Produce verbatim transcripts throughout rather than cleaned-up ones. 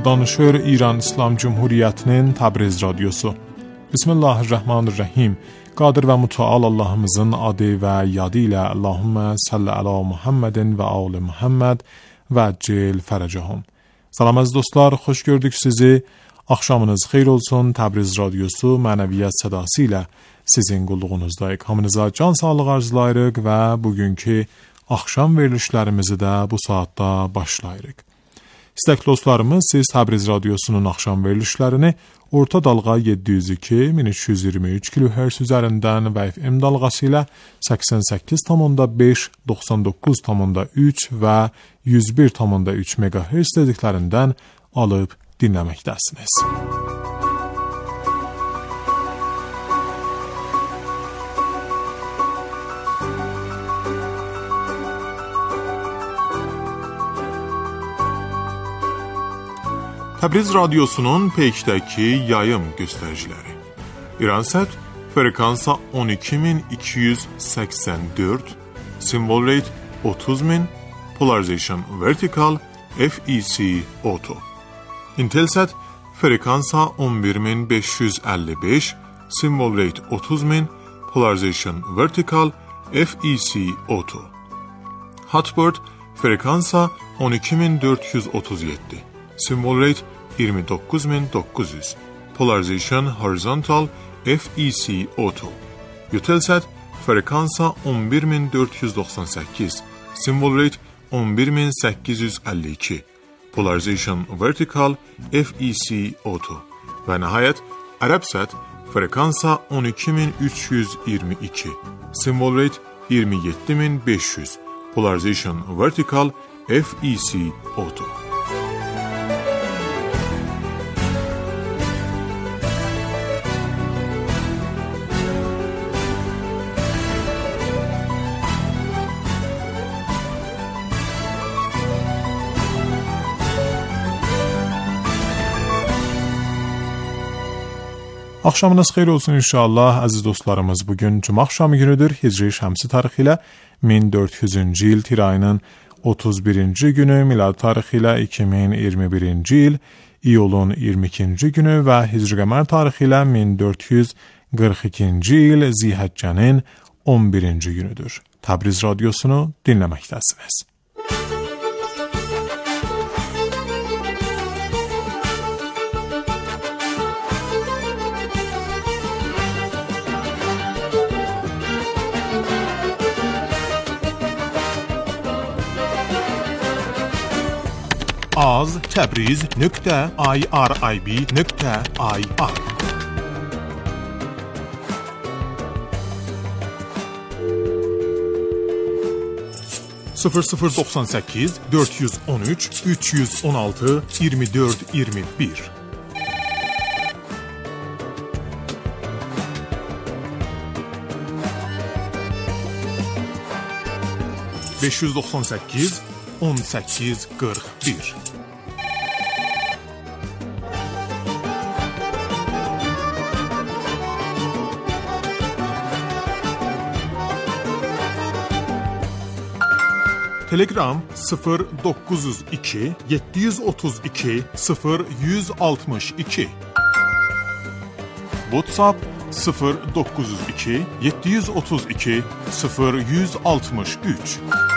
danışır İran İslam Cumhuriyyətinin Təbriz radiosu. Bismillahirrahmanirrahim. Qadir və mütəal Allahımızın adı və yadı ilə Allahümmə salli ala Muhammedin və ali Muhammed və cil fərəcəhum. Salam əziz dostlar, xoş gördük sizi. Axşamınız xeyir olsun. Təbriz radiosu mənəviyyat sədası ilə sizin qulluğunuzdayıq. Hamınıza can sağlığı arzulayırıq və bugünkü axşam verilişlərimizi də bu saatda başlayırıq. İstəkli dostlarımız, siz Təbriz radiosunun axşam verilişlərini orta dalğa yeddi yüz iki min üç yüz iyirmi üç kilohertz üzərindən və F M dalğası ilə səksən səkkiz tam beş, doxsan doqquz tam üç və yüz bir tam üç megahertz dediklərindən alıb dinləməkdəsiniz. Təbriz radiosunun peykdəki yayım göstəriciləri. İransat frekansa on iki min iki yüz səksən dörd, symbol rate otuz min, polarization vertical, F E C auto. Intelsat frekansa on bir min beş yüz əlli beş, symbol rate otuz min, polarization vertical, F E C auto. Hotbird frekansa on iki min dörd yüz otuz yeddi, symbol rate iyirmi doqquz min doqquz yüz, polarization horizontal, F E C auto. Eutelsat frekansa on bir min dörd yüz doxsan səkkiz, symbol rate on bir min səkkiz yüz əlli iki, polarization vertical, F E C auto. Və nəhayət Arabsat frekansa on iki min üç yüz iyirmi iki, symbol rate iyirmi yeddi min beş yüz, polarization vertical, F E C auto. Axşamınız xeyir olsun inşallah əziz dostlarımız. Bugün cümə axşamı günüdür. Hicri şəmsi tarixi ilə min dörd yüzüncü il tir ayının otuz birinci günü, milad tarixi ilə iki min iyirmi birinci il iyulun iyirmi ikinci günü və hicri qəmər tarixi ilə min dörd yüz qırx ikinci il Zilhəccənin on birinci günüdür. Təbriz radiosunu dinləməkdəsiniz. az təbriz nöqtə irib nöqtə ir sıfır sıfır doxsan səkkiz dörd yüz on üç üç yüz on altı iyirmi dörd iyirmi bir beş yüz doxsan səkkiz on səkkiz qırx bir Telegram sıfır doqquz yüz iki yeddi yüz otuz iki sıfır yüz altmış iki WhatsApp sıfır doqquz yüz iki yeddi yüz otuz iki sıfır yüz altmış üç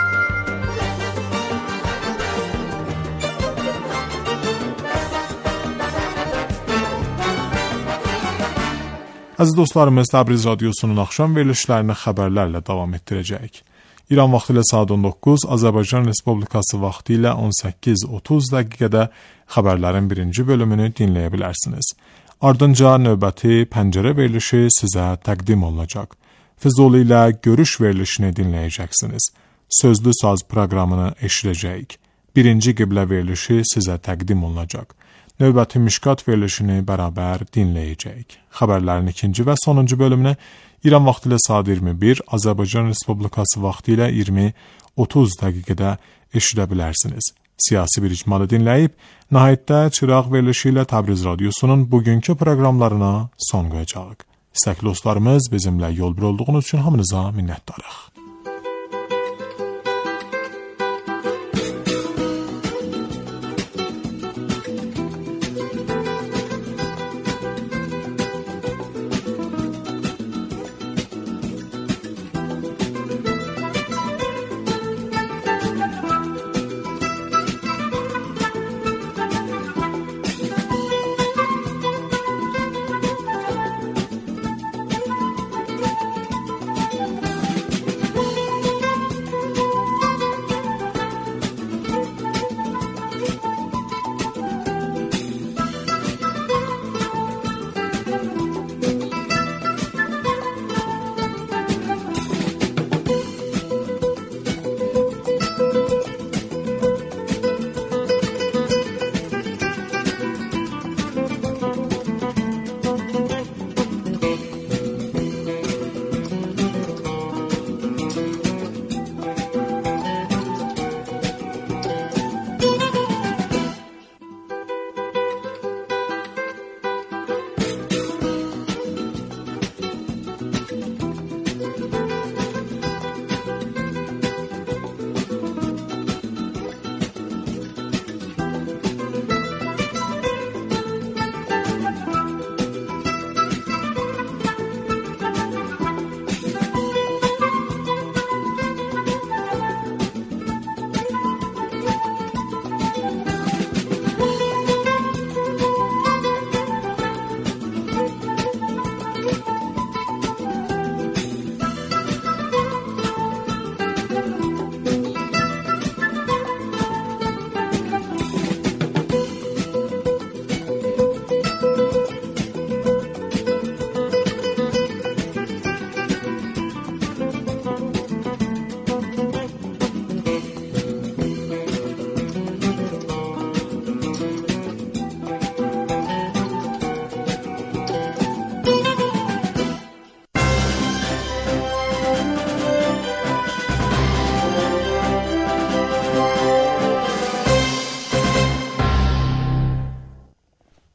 Əziz dostlarımız, Təbriz radiosunun axşam verilişlərini xəbərlərlə davam etdirəcəyik. İran vaxtı ilə saat on doqquz, Azərbaycan Respublikası vaxtı ilə on səkkiz otuz dəqiqədə xəbərlərin birinci bölümünü dinləyə bilərsiniz. Ardınca növbəti pəncərə verilişi sizə təqdim olunacaq. Füzuli ilə görüş verilişini dinləyəcəksiniz. Sözlü saz proqramını eşidəcəyik. Birinci qiblə verilişi sizə təqdim olunacaq. Növbəti Mişkat verilişini bərabər dinləyəcəyik. Xəbərlərin ikinci və sonuncu bölümünü İran vaxtı ilə saat iyirmi bir, Azərbaycan Respublikası vaxtı ilə iyirmi otuz dəqiqədə eşidə bilərsiniz. Siyasi bir icmalı dinləyib, nəhayətdə çıraq verilişi ilə Təbriz radiosunun bugünkü proqramlarına son qoyacağıq. İstəkli dostlarımız, bizimlə yol bir olduğunuz üçün hamınıza minnətdarıq.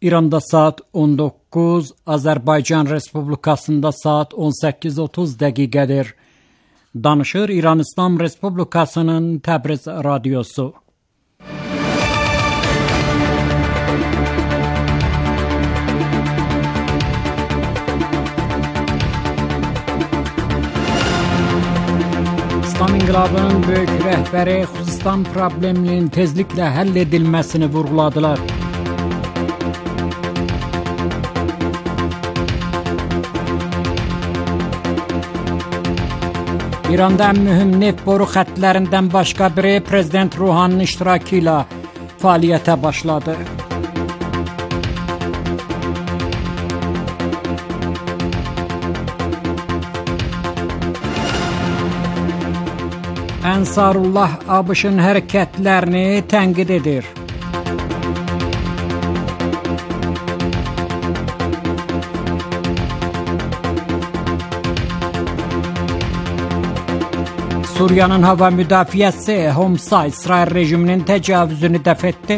İranda saat on doqquz, Azərbaycan Respublikasında saat on səkkiz otuz dəqiqədir. Danışır İran İslam Respublikasının Təbriz radiosu. İslam İnqilabının böyük rəhbəri Xuzistan probleminin tezliklə həll edilməsini vurğuladılar. İranda ən mühüm neft boru xəttlərindən başqa biri Prezident Ruhaninin iştirakı ilə fəaliyyətə başladı. Ənsarullah ABŞ-ın hərəkətlərini tənqid edir. Suriyanın hava müdafiəsi Homsa İsrail rejiminin təcavüzünü dəf etdi.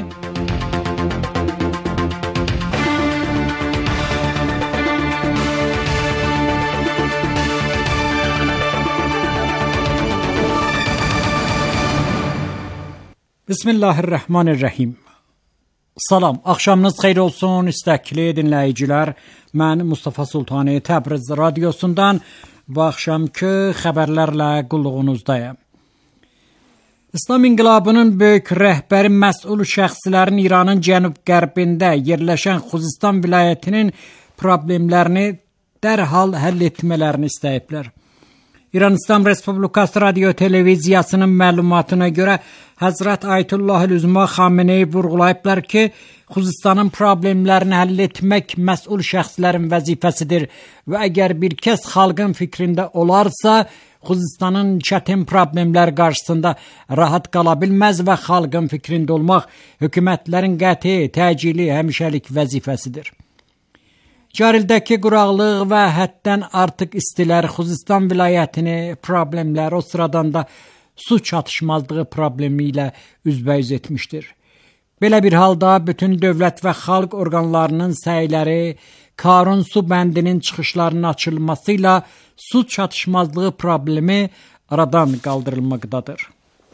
Bismillahirrahmanirrahim. Salam, axşamınız xeyir olsun istəkli dinləyicilər. Mən Mustafa Sultani Təbriz radiosundan bu axşamki xəbərlərlə qulluğunuzdayım. İslam İnqilabının böyük rəhbəri məsul şəxslərin İranın cənub-qərbində yerləşən Xuzistan vilayətinin problemlərini dərhal həll etmələrini istəyiblər. İran İslam Respublikası Radio Televiziyasının məlumatına görə Həzrət Ayətullah Üzma Xameneyi vurğulayıblar ki, Xuzistanın problemlərini həll etmək məsul şəxslərin vəzifəsidir və əgər bir kəs xalqın fikrində olarsa, Xuzistanın çətin problemlər qarşısında rahat qala bilməz və xalqın fikrində olmaq hökumətlərin qəti, təcili, həmişəlik vəzifəsidir. Carildəki quraqlıq və həddən artıq istilər Xuzistan vilayətini problemlər, o sıradan da su çatışmazlığı problemi ilə üzbəüz etmişdir. Belə bir halda bütün dövlət və xalq orqanlarının səyləri Karun su bəndinin çıxışlarının açılmasıyla su çatışmazlığı problemi aradan qaldırılmaqdadır.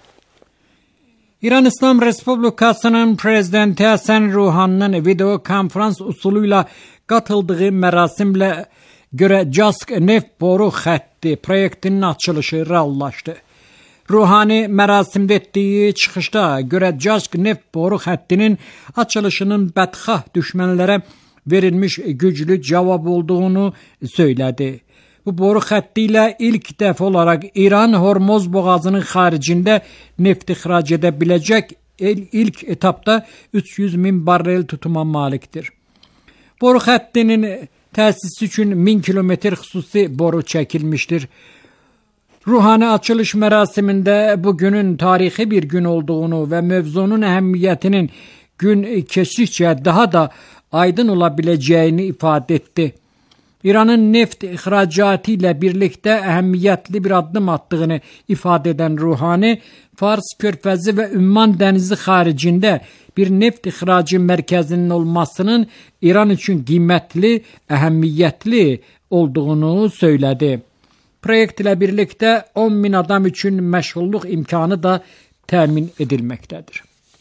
İran İslam Respublikasının Prezidenti Həsən Ruhaninin video konferans usuluyla qatıldığı mərasimlə görə Cask neft boru xətti proyektinin açılışı reallaşdı. Ruhani mərasimdə etdiyi çıxışda görə Cask neft boru xəttinin açılışının bədxah düşmənlərə verilmiş güclü cavab olduğunu söylədi. Bu boru xətti ilə ilk dəfə olaraq İran Hormuz boğazının xaricində neft ixrac edə biləcək ilk etapda üç yüz min barrel tutuma malikdir. Boru xəttinin təsisi üçün min kilometr xüsusi boru çəkilmişdir. Ruhani açılış mərasimində bugünün tarixi bir gün olduğunu və mövzunun əhəmiyyətinin gün keçdikcə daha da aydın ola biləcəyini ifadə etdi. İranın neft ixracatı ilə birlikdə əhəmiyyətli bir addım attığını ifadə edən Ruhani, Fars körfəzi və Ümman dənizi xaricində bir neft ixracı mərkəzinin olmasının İran üçün qiymətli, əhəmiyyətli olduğunu söylədi. Proyekt ilə birlikdə on min adam üçün məşğulluq imkanı da təmin edilməkdədir.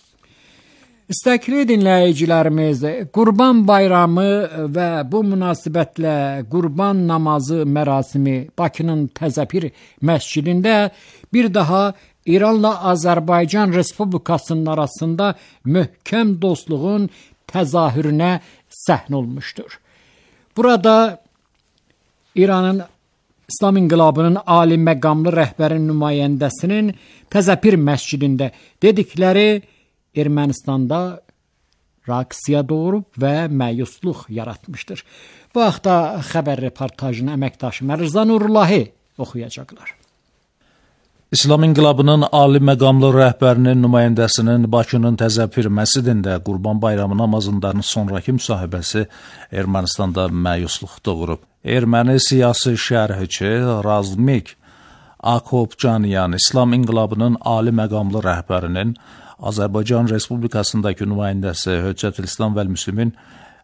İstəkli dinləyicilərimiz, Qurban Bayramı və bu münasibətlə Qurban namazı mərasimi Bakının Təzəpir məscidində bir daha İranla Azərbaycan Respublikasının arasında möhkəm dostluğun təzahürünə səhnə olmuşdur. Burada İranın İslam İnqilabının ali məqamlı rəhbərin nümayəndəsinin Təzəpir məscidində dedikləri Ermənistanda reaksiya doğurub və məyusluq yaratmışdır. Bu haqda xəbər reportajını əməkdaşım Ərzan Nurulahi oxuyacaqlar. İslam İnqilabının ali məqamlı rəhbərinin nümayəndəsinin Bakının Təzəpir məscidində Qurban Bayramı namazından sonraki müsahibəsi Ermənistanda məyusluq doğurub. Erməni siyasi şərhçi Razmik Akopcanyan İslam İnqilabının ali məqamlı rəhbərinin Azərbaycan Respublikasındakı nümayəndəsi Höccətülislam vəl-Müslimin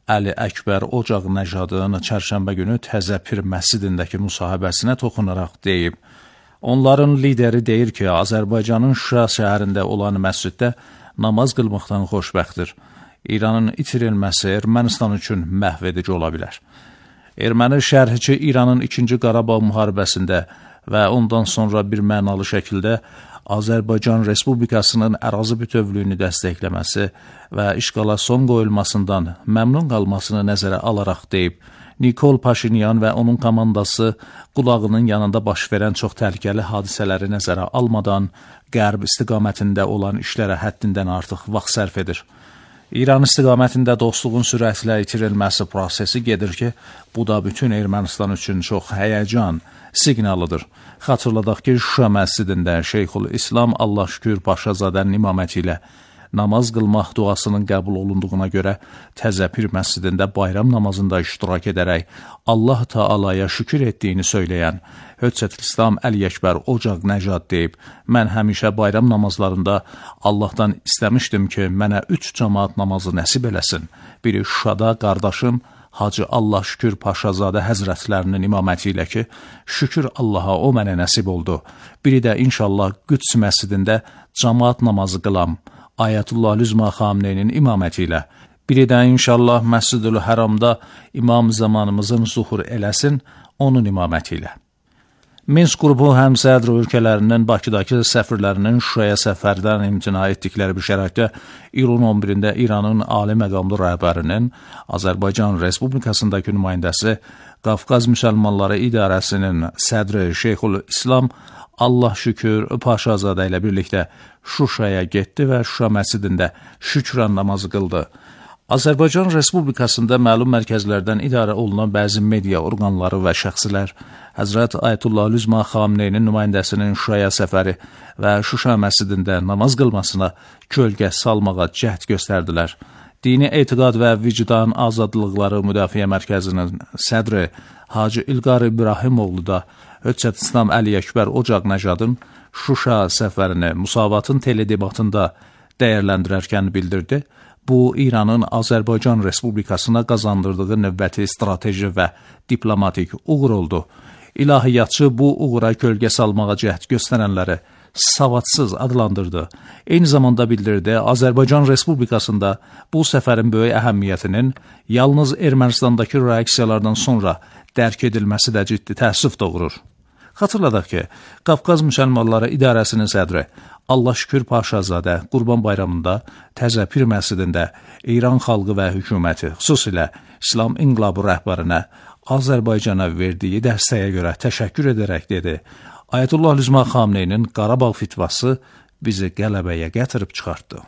Əli Əkbər Ocaq Nəcadın çərşənbə günü Təzəpir məscidindəki müsahibəsinə toxunaraq deyib. Onların lideri deyir ki, Azərbaycanın Şuşa şəhərində olan məsciddə namaz qılmaqdan xoşbəxtdir. İranın itirilməsi Ermənistan üçün məhv edici ola bilər. Erməni şərhçi İranın ikinci Qarabağ müharibəsində və ondan sonra bir mənalı şəkildə Azərbaycan Respublikasının ərazi bütövlüyünü dəstəkləməsi və işğala son qoyulmasından məmnun qalmasını nəzərə alaraq deyib, Nikol Paşinyan və onun komandası qulağının yanında baş verən çox təhlükəli hadisələri nəzərə almadan qərb istiqamətində olan işlərə həddindən artıq vaxt sərf edir. İran istiqamətində dostluğun sürətlə itirilməsi prosesi gedir ki, bu da bütün Ermənistan üçün çox həyəcan siqnalıdır. Xatırladaq ki, Şuşa məscidində Şeyxül İslam Allah şükür Paşazadənin imaməti ilə namaz qılmaq duasının qəbul olunduğuna görə Təzəpir məscidində bayram namazında iştirak edərək Allah Taalaya şükür etdiyini söyləyən Höccətül İslam Əli Əkbər Ocaq Nəcad deyib, mən həmişə bayram namazlarında Allahdan istəmişdim ki, mənə üç cəmaat namazı nəsib eləsin. Biri Şuşada qardaşım Hacı Allah şükür Paşazadə həzrətlərinin imaməti ilə ki, şükür Allaha o mənə nəsib oldu. Biri də inşallah Qüds məscidində cəmaat namazı qılam. Ayətullah Lüzma Xamneynin imaməti ilə. Biri də inşallah Məscidül Həramda imam zamanımızın zuhur eləsin, onun imaməti ilə. Minsk qrupu həmsədr ölkələrinin Bakıdakı səfirlərinin Şuşaya səfərdən imtina etdikləri bir şəraitdə iyulun on birində İranın ali məqamlı rəhbərinin Azərbaycan Respublikasındakı nümayəndəsi Qafqaz Müsəlmanları İdarəsinin sədri Şeyxül İslam Allah şükür Paşazadə ilə birlikdə Şuşaya getdi və Şuşa məscidində şükran namazı qıldı. Azərbaycan Respublikasında məlum mərkəzlərdən idarə olunan bəzi media orqanları və şəxsilər Həzrət Ayətullah Lüzma Xamneynin nümayəndəsinin Şuşaya səfəri və Şuşa məscidində namaz qılmasına kölgə salmağa cəhd göstərdilər. Dini Etiqad və Vicdan Azadlıqları Müdafiə Mərkəzinin sədri Hacı İlqar İbrahimoğlu da Höccət İslam Əli Əkbər Ocaq Nəcadın Şuşa səfərini Musavatın teledebatında dəyərləndirərkən bildirdi. Bu, İranın Azərbaycan Respublikasına qazandırdığı növbəti strateji və diplomatik uğur oldu. İlahiyyatçı bu uğura kölgə salmağa cəhd göstərənləri savadsız adlandırdı. Eyni zamanda bildirdi, Azərbaycan Respublikasında bu səfərin böyük əhəmiyyətinin yalnız Ermənistandakı reaksiyalardan sonra dərk edilməsi də ciddi təəssüf doğurur. Xatırladaq ki, Qafqaz Müsəlmanları İdarəsinin sədri Allah şükür Paşazadə Qurban Bayramında Təzəpir məscidində İran xalqı və hökuməti, xüsusilə İslam İnqilabı rəhbərinə Azərbaycana verdiyi dəstəyə görə təşəkkür edərək dedi, Ayətullah Lüzma Xamneynin Qarabağ fitvası bizi qələbəyə gətirib çıxartdı.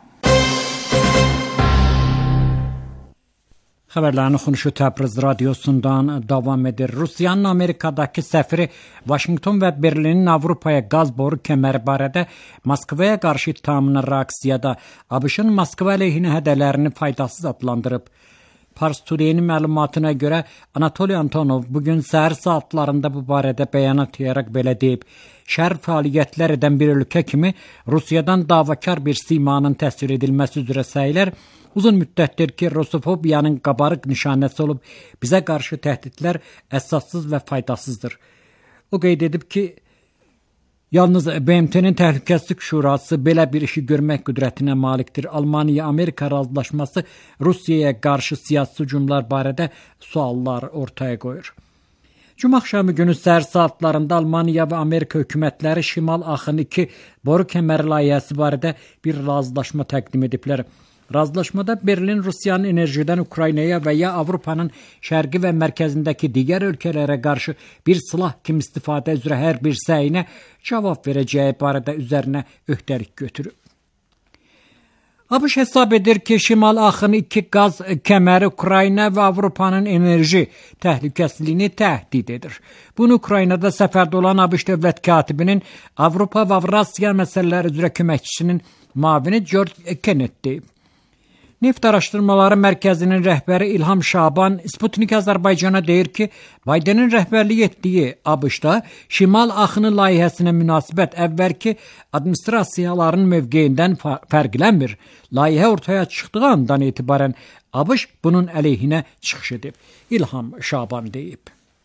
Xəbərlərin oxunuşu Təbriz radiosundan davam edir. Rusiyanın Amerikadakı səfiri Vaşinqton və Berlinin Avropaya qaz boru kəməri barədə Moskvaya qarşı ittihamına reaksiyada ABŞ-ın Moskva əleyhinə hədələrini faydasız adlandırıb. Pars Today-nin məlumatına görə Anatoliy Antonov bugün səhər saatlarında bu barədə bəyanat yayaraq belə deyib. Şər fəaliyyətlər edən bir ölkə kimi Rusiyadan davakar bir simanın təsvir edilməsi üzrə səylər uzun müddətdir ki, Rusofobiyanın qabarıq nişanəsi olub, bizə qarşı təhdidlər əsassız və faydasızdır. O qeyd edib ki, yalnız B M T-nin Təhlükəsizlik Şurası belə bir işi görmək qüdrətinə malikdir. Almaniya-Amerika razılaşması Rusiyaya qarşı siyasi hücumlar barədə suallar ortaya qoyur. Cuma axşamı günü səhər saatlarında Almaniya və Amerika hökumətləri Şimal Axın iki boru kəməri layihəsi barədə bir razılaşma təqdim ediblər. Razılaşmada Berlin Rusiyanın enerjidən Ukraynaya və ya Avropanın şərqi və mərkəzindəki digər ölkələrə qarşı bir silah kimi istifadə üzrə hər bir səyinə cavab verəcəyi barədə üzərinə öhdəlik götürüb. ABŞ hesab edir ki, Şimal Axın iki qaz kəməri Ukrayna və Avropanın enerji təhlükəsizliyini təhdid edir. Bunu Ukraynada səfərdə olan ABŞ dövlət katibinin Avropa və Avrasiya məsələləri üzrə köməkçisinin müavini George Kenneth deyib. Neft Araşdırmaları Mərkəzinin rəhbəri İlham Şaban Sputnik Azərbaycana deyir ki, Bidenin rəhbərlik etdiyi ABŞ-da Şimal Axını layihəsinə münasibət əvvəlki administrasiyaların mövqeyindən fərqlənmir. Layihə ortaya çıxdığı andan etibarən ABŞ bunun əleyhinə çıxış edib. İlham Şaban deyib.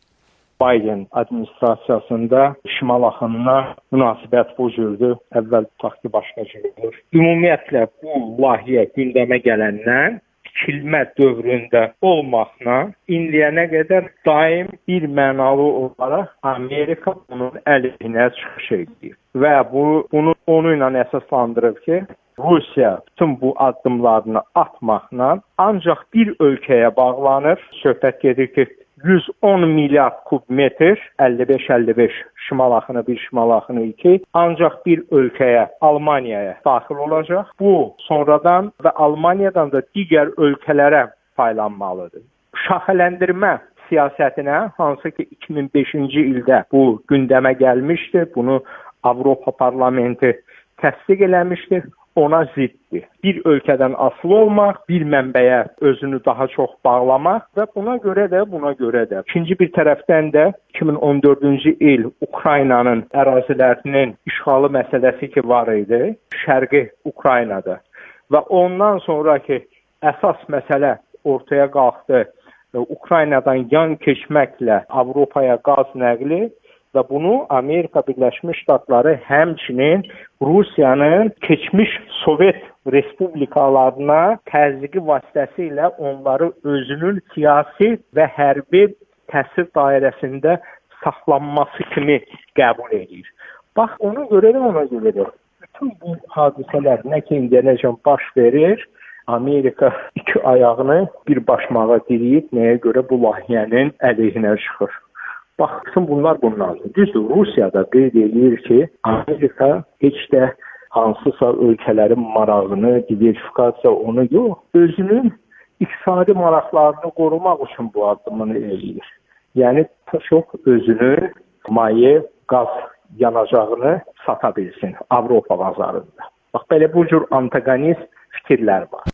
Biden administrasiyasında Şimal Axınına münasibət bu cürdür. Əvvəl tutaq ki, başqa cürdür. Ümumiyyətlə bu layihə gündəmə gələndən tikilmə dövründə olmaqla indiyənə qədər daim bir mənalı olaraq Amerika bunun əleyhinə çıxış edir. Və bu bunu onu ilə əsaslandırıb ki, Rusiya bütün bu addımlarını atmaqla ancaq bir ölkəyə bağlanır. Söhbət gedir ki, yüz on milyard kubmetr, əlli beş əlli beş Şimal Axını bir, Şimal Axını iki, ancaq bir ölkəyə, Almaniyaya daxil olacaq. Bu sonradan və Almaniyadan da digər ölkələrə paylanmalıdır. Şaxələndirmə siyasətinə, hansı ki iki min beşinci ildə bu gündəmə gəlmişdir, bunu Avropa Parlamenti təsdiq eləmişdir. Ona ziddir. Bir ölkədən asılı olmaq, bir mənbəyə özünü daha çox bağlamaq və buna görə də, buna görə də. İkinci bir tərəfdən də iki min on dördüncü il Ukraynanın ərazilərinin işğalı məsələsi ki var idi, Şərqi Ukraynada. Və ondan sonraki əsas məsələ ortaya qalxdı. Ukraynadan yan keçməklə Avropaya qaz nəqli və bunu Amerika Birləşmiş Ştatları həmçinin Rusiyanın keçmiş Sovet respublikalarına təzyiqi vasitəsilə onları özünün siyasi və hərbi təsir dairəsində saxlanması kimi qəbul edir. Bax, ona görə də, ona görə də bütün bu hadisələr nə ki indiyənəcən baş verir, Amerika iki ayağını bir başmağa diriyib, nəyə görə bu layihənin əleyhinə çıxır. Bax, bütün bunlar bunlardır. Düzdür, Rusiyada qeyd edir ki, Amerika heç də hansısa ölkələrin marağını, diversifikasiya onu yox, özünün iqtisadi maraqlarını qorumaq üçün bu addımını eləyir. Yəni, çox özünün maye, qaz yanacağını sata bilsin Avropa bazarında. Bax, belə bu cür antagonist fikirlər var.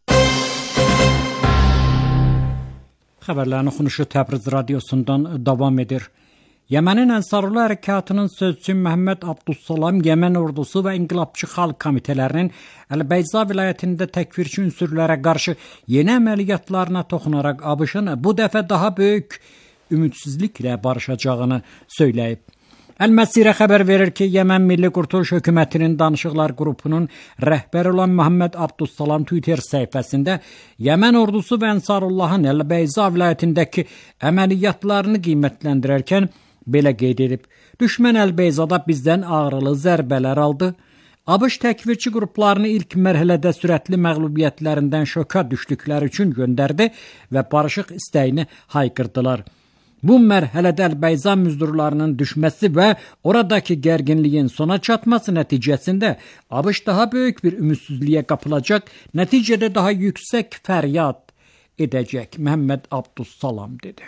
Xəbərlərin oxunuşu Təbriz radiosundan davam edir. Yemenin Ensarullah Hərəkatının sözçüsü Məhəmməd Abdussalam Yemen ordusu və İnqilabçı Xalq Komitələrinin Əl-Beyza vilayətində təkfirçi ünsürlərə qarşı yeni əməliyyatlarına toxunaraq ABŞ-ın bu dəfə daha böyük ümidsizliklə barışacağını söyləyib. Əl-Məsirə xəbər verir ki, Yemen Milli Qurtuluş Hökumətinin danışıqlar qrupunun rəhbəri olan Məhəmməd Abdussalam Twitter səhifəsində Yemen ordusu və Ensarullahın Əl-Beyza vilayətindəki əməliyyatlarını qiymətləndirərkən belə qeyd edib. Düşmən Əl-Beyzada bizdən ağrılı zərbələr aldı. ABŞ təkfirçi qruplarını ilk mərhələdə sürətli məğlubiyyətlərindən şoka düşdükləri üçün göndərdi və barışıq istəyini haykırdılar. Bu mərhələdə Əl-Beyza müzdurlarının düşməsi və oradakı gərginliyin sona çatması nəticəsində ABŞ daha böyük bir ümidsizliyə qapılacaq, nəticədə daha yüksək fəryad edəcək, Məhəmməd Abdussalam dedi.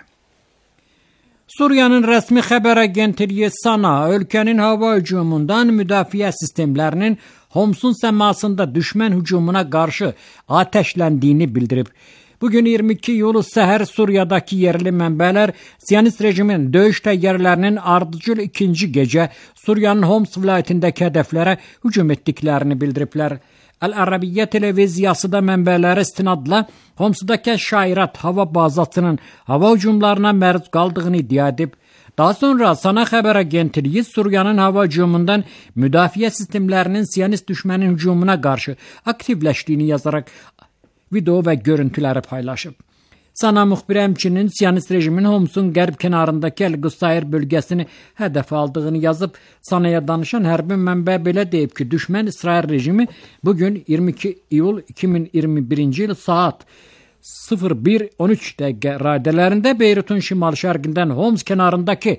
Suriyanın rəsmi xəbər agentliyi SANA ölkənin hava hücumundan müdafiə sistemlərinin Homsun səmasında düşmən hücumuna qarşı atəşləndiyini bildirib. Bugün iyirmi iki iyul səhər Suriyadakı yerli mənbələr Siyonist rejimin döyüş təyyarələrinin ardıcıl ikinci gecə Suriyanın Homs vilayətindəki hədəflərə hücum etdiklərini bildiriblər. Əl-Ərəbiyyə televiziyası da mənbələrə istinadla Homsdakı Şairat hava bazasının hava hücumlarına məruz qaldığını iddia edib. Daha sonra SANA xəbər agentliyi Suriyanın hava hücumundan müdafiə sistemlərinin Siyonist düşmənin hücumuna qarşı aktivləşdiyini yazaraq video və görüntüləri paylaşıb. SANA müxbiri həmçinin Siyonist rejimin Homsun qərb kənarındakı Əl-Qusayr bölgəsini hədəf aldığını yazıb. SANA-ya danışan hərbi mənbə belə deyib ki, düşmən İsrail rejimi bugün iyirmi iki iyul iki min iyirmi birinci il saat sıfır bir on üç dəqiqə radələrində Beyrutun şimal-şərqindən Homs kənarındakı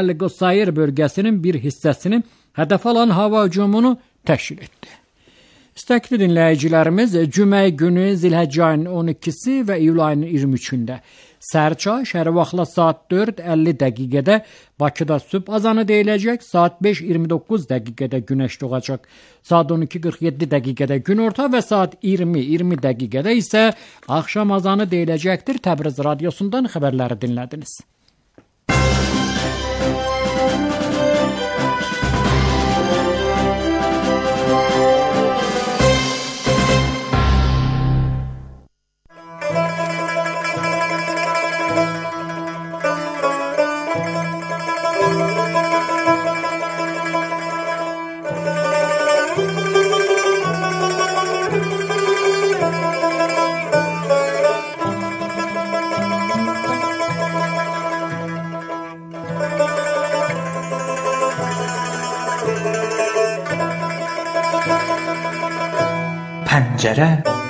Əl-Qusayr bölgəsinin bir hissəsini hədəf alan hava hücumunu təşkil etdi. İstəkli dinləyicilərimiz, cümə günü Zilhəcc ayının on ikisi və iyul ayının iyirmi üçündə səhərçay şəhər vaxtla saat dörd əlli dəqiqədə Bakıda sübh azanı deyiləcək, saat beş iyirmi doqquz dəqiqədə günəş doğacaq, saat on iki qırx yeddi dəqiqədə günorta və saat iyirmi iyirmi dəqiqədə isə axşam azanı deyiləcəkdir. Təbriz radiosundan xəbərləri dinlədiniz. پنجره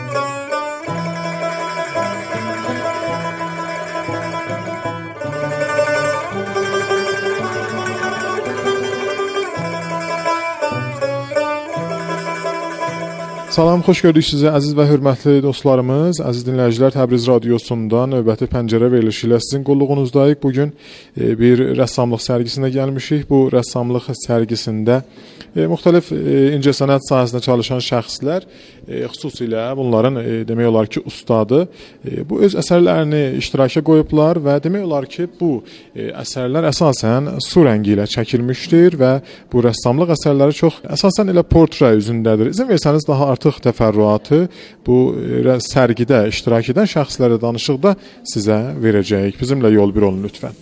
Salam, xoş gördük sizi əziz və hörmətli dostlarımız. Əziz dinləyicilər, Təbriz radiosunda növbəti pəncərə verilişi ilə sizin qulluğunuzdayıq. Bugün bir rəssamlıq sərgisində gəlmişik. Bu rəssamlıq sərgisində müxtəlif incəsənət sahəsində çalışan şəxslər, xüsusilə bunların demək olar ki, ustadı, bu öz əsərlərini iştiraka qoyublar və demək olar ki, bu əsərlər əsasən su rəngi ilə çəkilmişdir və bu rəssamlıq əsərləri çox əsasən elə portre üzündədir. İzin versəniz daha artıq təfərrüatı bu sərgidə iştirak edən şəxslərlə danışıqda sizə verəcəyik. Bizimlə yol bir olun lütfən.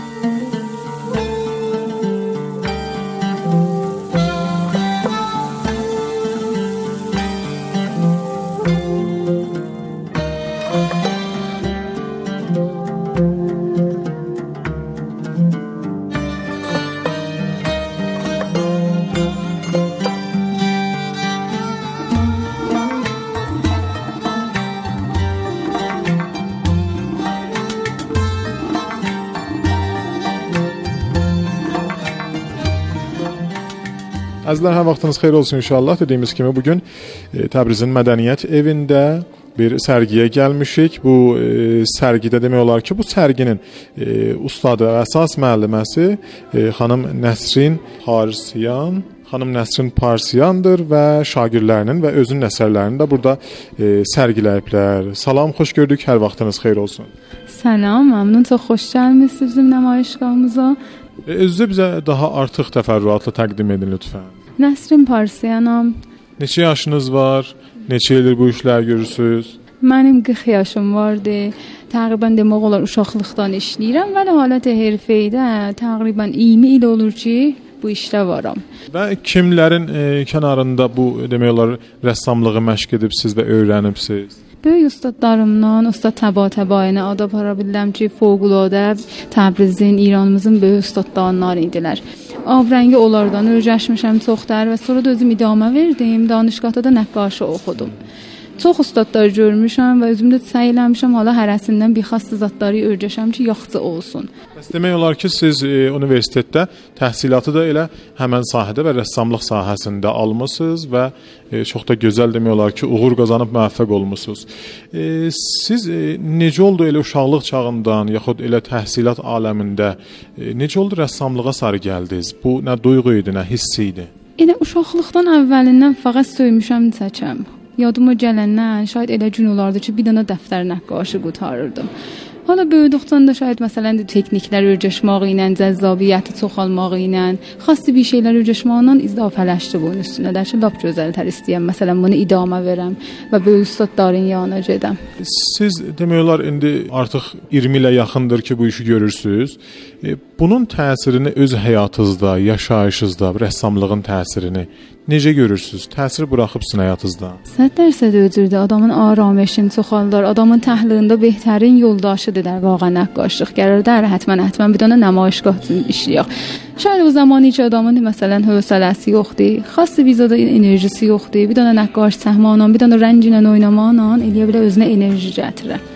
Əzizlər, hər vaxtınız xeyir olsun inşallah. Dediyimiz kimi bugün e, Təbrizin Mədəniyyət evində bir sərgiyə gəlmişik. Bu e, sərgidə demək olar ki, bu sərginin e, ustadı və əsas müəlliməsi e, xanım Nəsrin Parsiyan, xanım Nəsrin Parsiyandır və şagirdlərinin və özünün əsərlərini də burada e, sərgiləyiblər. Salam, xoş gördük. Hər vaxtınız xeyir olsun. Salam, məmnun, çox xoş gəlmisiniz bizim nümayişgahımıza. E, özünüzü bizə daha artıq təfərrüatlı təqdim edin lütfən. Nəsrin Parsiyanam. Neçə yaşınız var? Neçə ildir bu işlər görürsünüz? Mənim qırx yaşım vardı. Təqribən demək olar uşaqlıqdan işləyirəm, vəli halət hərfəydə təqribən iyirmi il olur ki, bu işdə varam. Və kimlərin e, kənarında bu demək olar rəssamlığı məşq edibsiz və öyrənibsiz? Böyük ustadlarımdan, ustad Təba-Təbayinə ad apara bildim ki, fövqəladə Təbrizin, İranımızın böyük ustadlarından idilər. Avrəngi onlardan öyrəşmişəm çoxdur və sonra da özüm idamə verdim, danışqahda da nəqqaşə oxudum. Çox ustadlar görmüşəm və özümdə səy eləmişəm, hala hərəsindən bir xas zatları öyrəşəm ki, yaxşı olsun. Bəs demək olar ki, siz e, universitetdə təhsilatı da elə həmən sahədə və rəssamlıq sahəsində almısınız və e, çox da gözəl demək olar ki, uğur qazanıb müvəffəq olmusunuz. E, siz e, necə oldu elə uşaqlıq çağından, yaxud elə təhsilat aləmində e, necə oldu rəssamlığa sarı gəldiniz? Bu nə duyğu idi, nə hiss idi? Elə uşaqlıqdan əvvəlindən fəqət söymüşəm çəkəm. Yadıma gələndən şayad elə gün olardı ki, bir dənə dəftər nəqqaşı qutarırdım. Hala böyüdükcən də şayad məsələn texniklər öyrəşmək ilə, cəzabiyyəti çoxalmaq ilə, xassi bir şeylər öyrəşməklə izafələşdi bunun üstünə. Də ki, lap gözəltər istəyəm. Məsələn, bunu idamə verəm və böyük ustadların yanına gedəm. Siz demək olar indi artıq iyirmi ilə yaxındır ki, bu işi görürsüz. E, bunun təsirini öz həyatınızda, yaşayışınızda, rəssamlığın təsirini necə görürsüz? Təsir buraxıbsın həyatınızda? Səd dərsə öcürdü. Adamın aramışını çoxaldır. Adamın təhlilində behtarin yoldaşıdır vaqa nəqqaşlıq. Qərardır həttəmən həttəmən bir dənə nümayişgah işləyək. Şayad o zaman heç adamın məsələn hövsələsi yoxdur. Xassi bizdə enerjisi yoxdur. Bir dənə nəqqaş səhmanla, bir dənə rəng ilə oynamaqla eləyə bilər özünə enerji gətirir.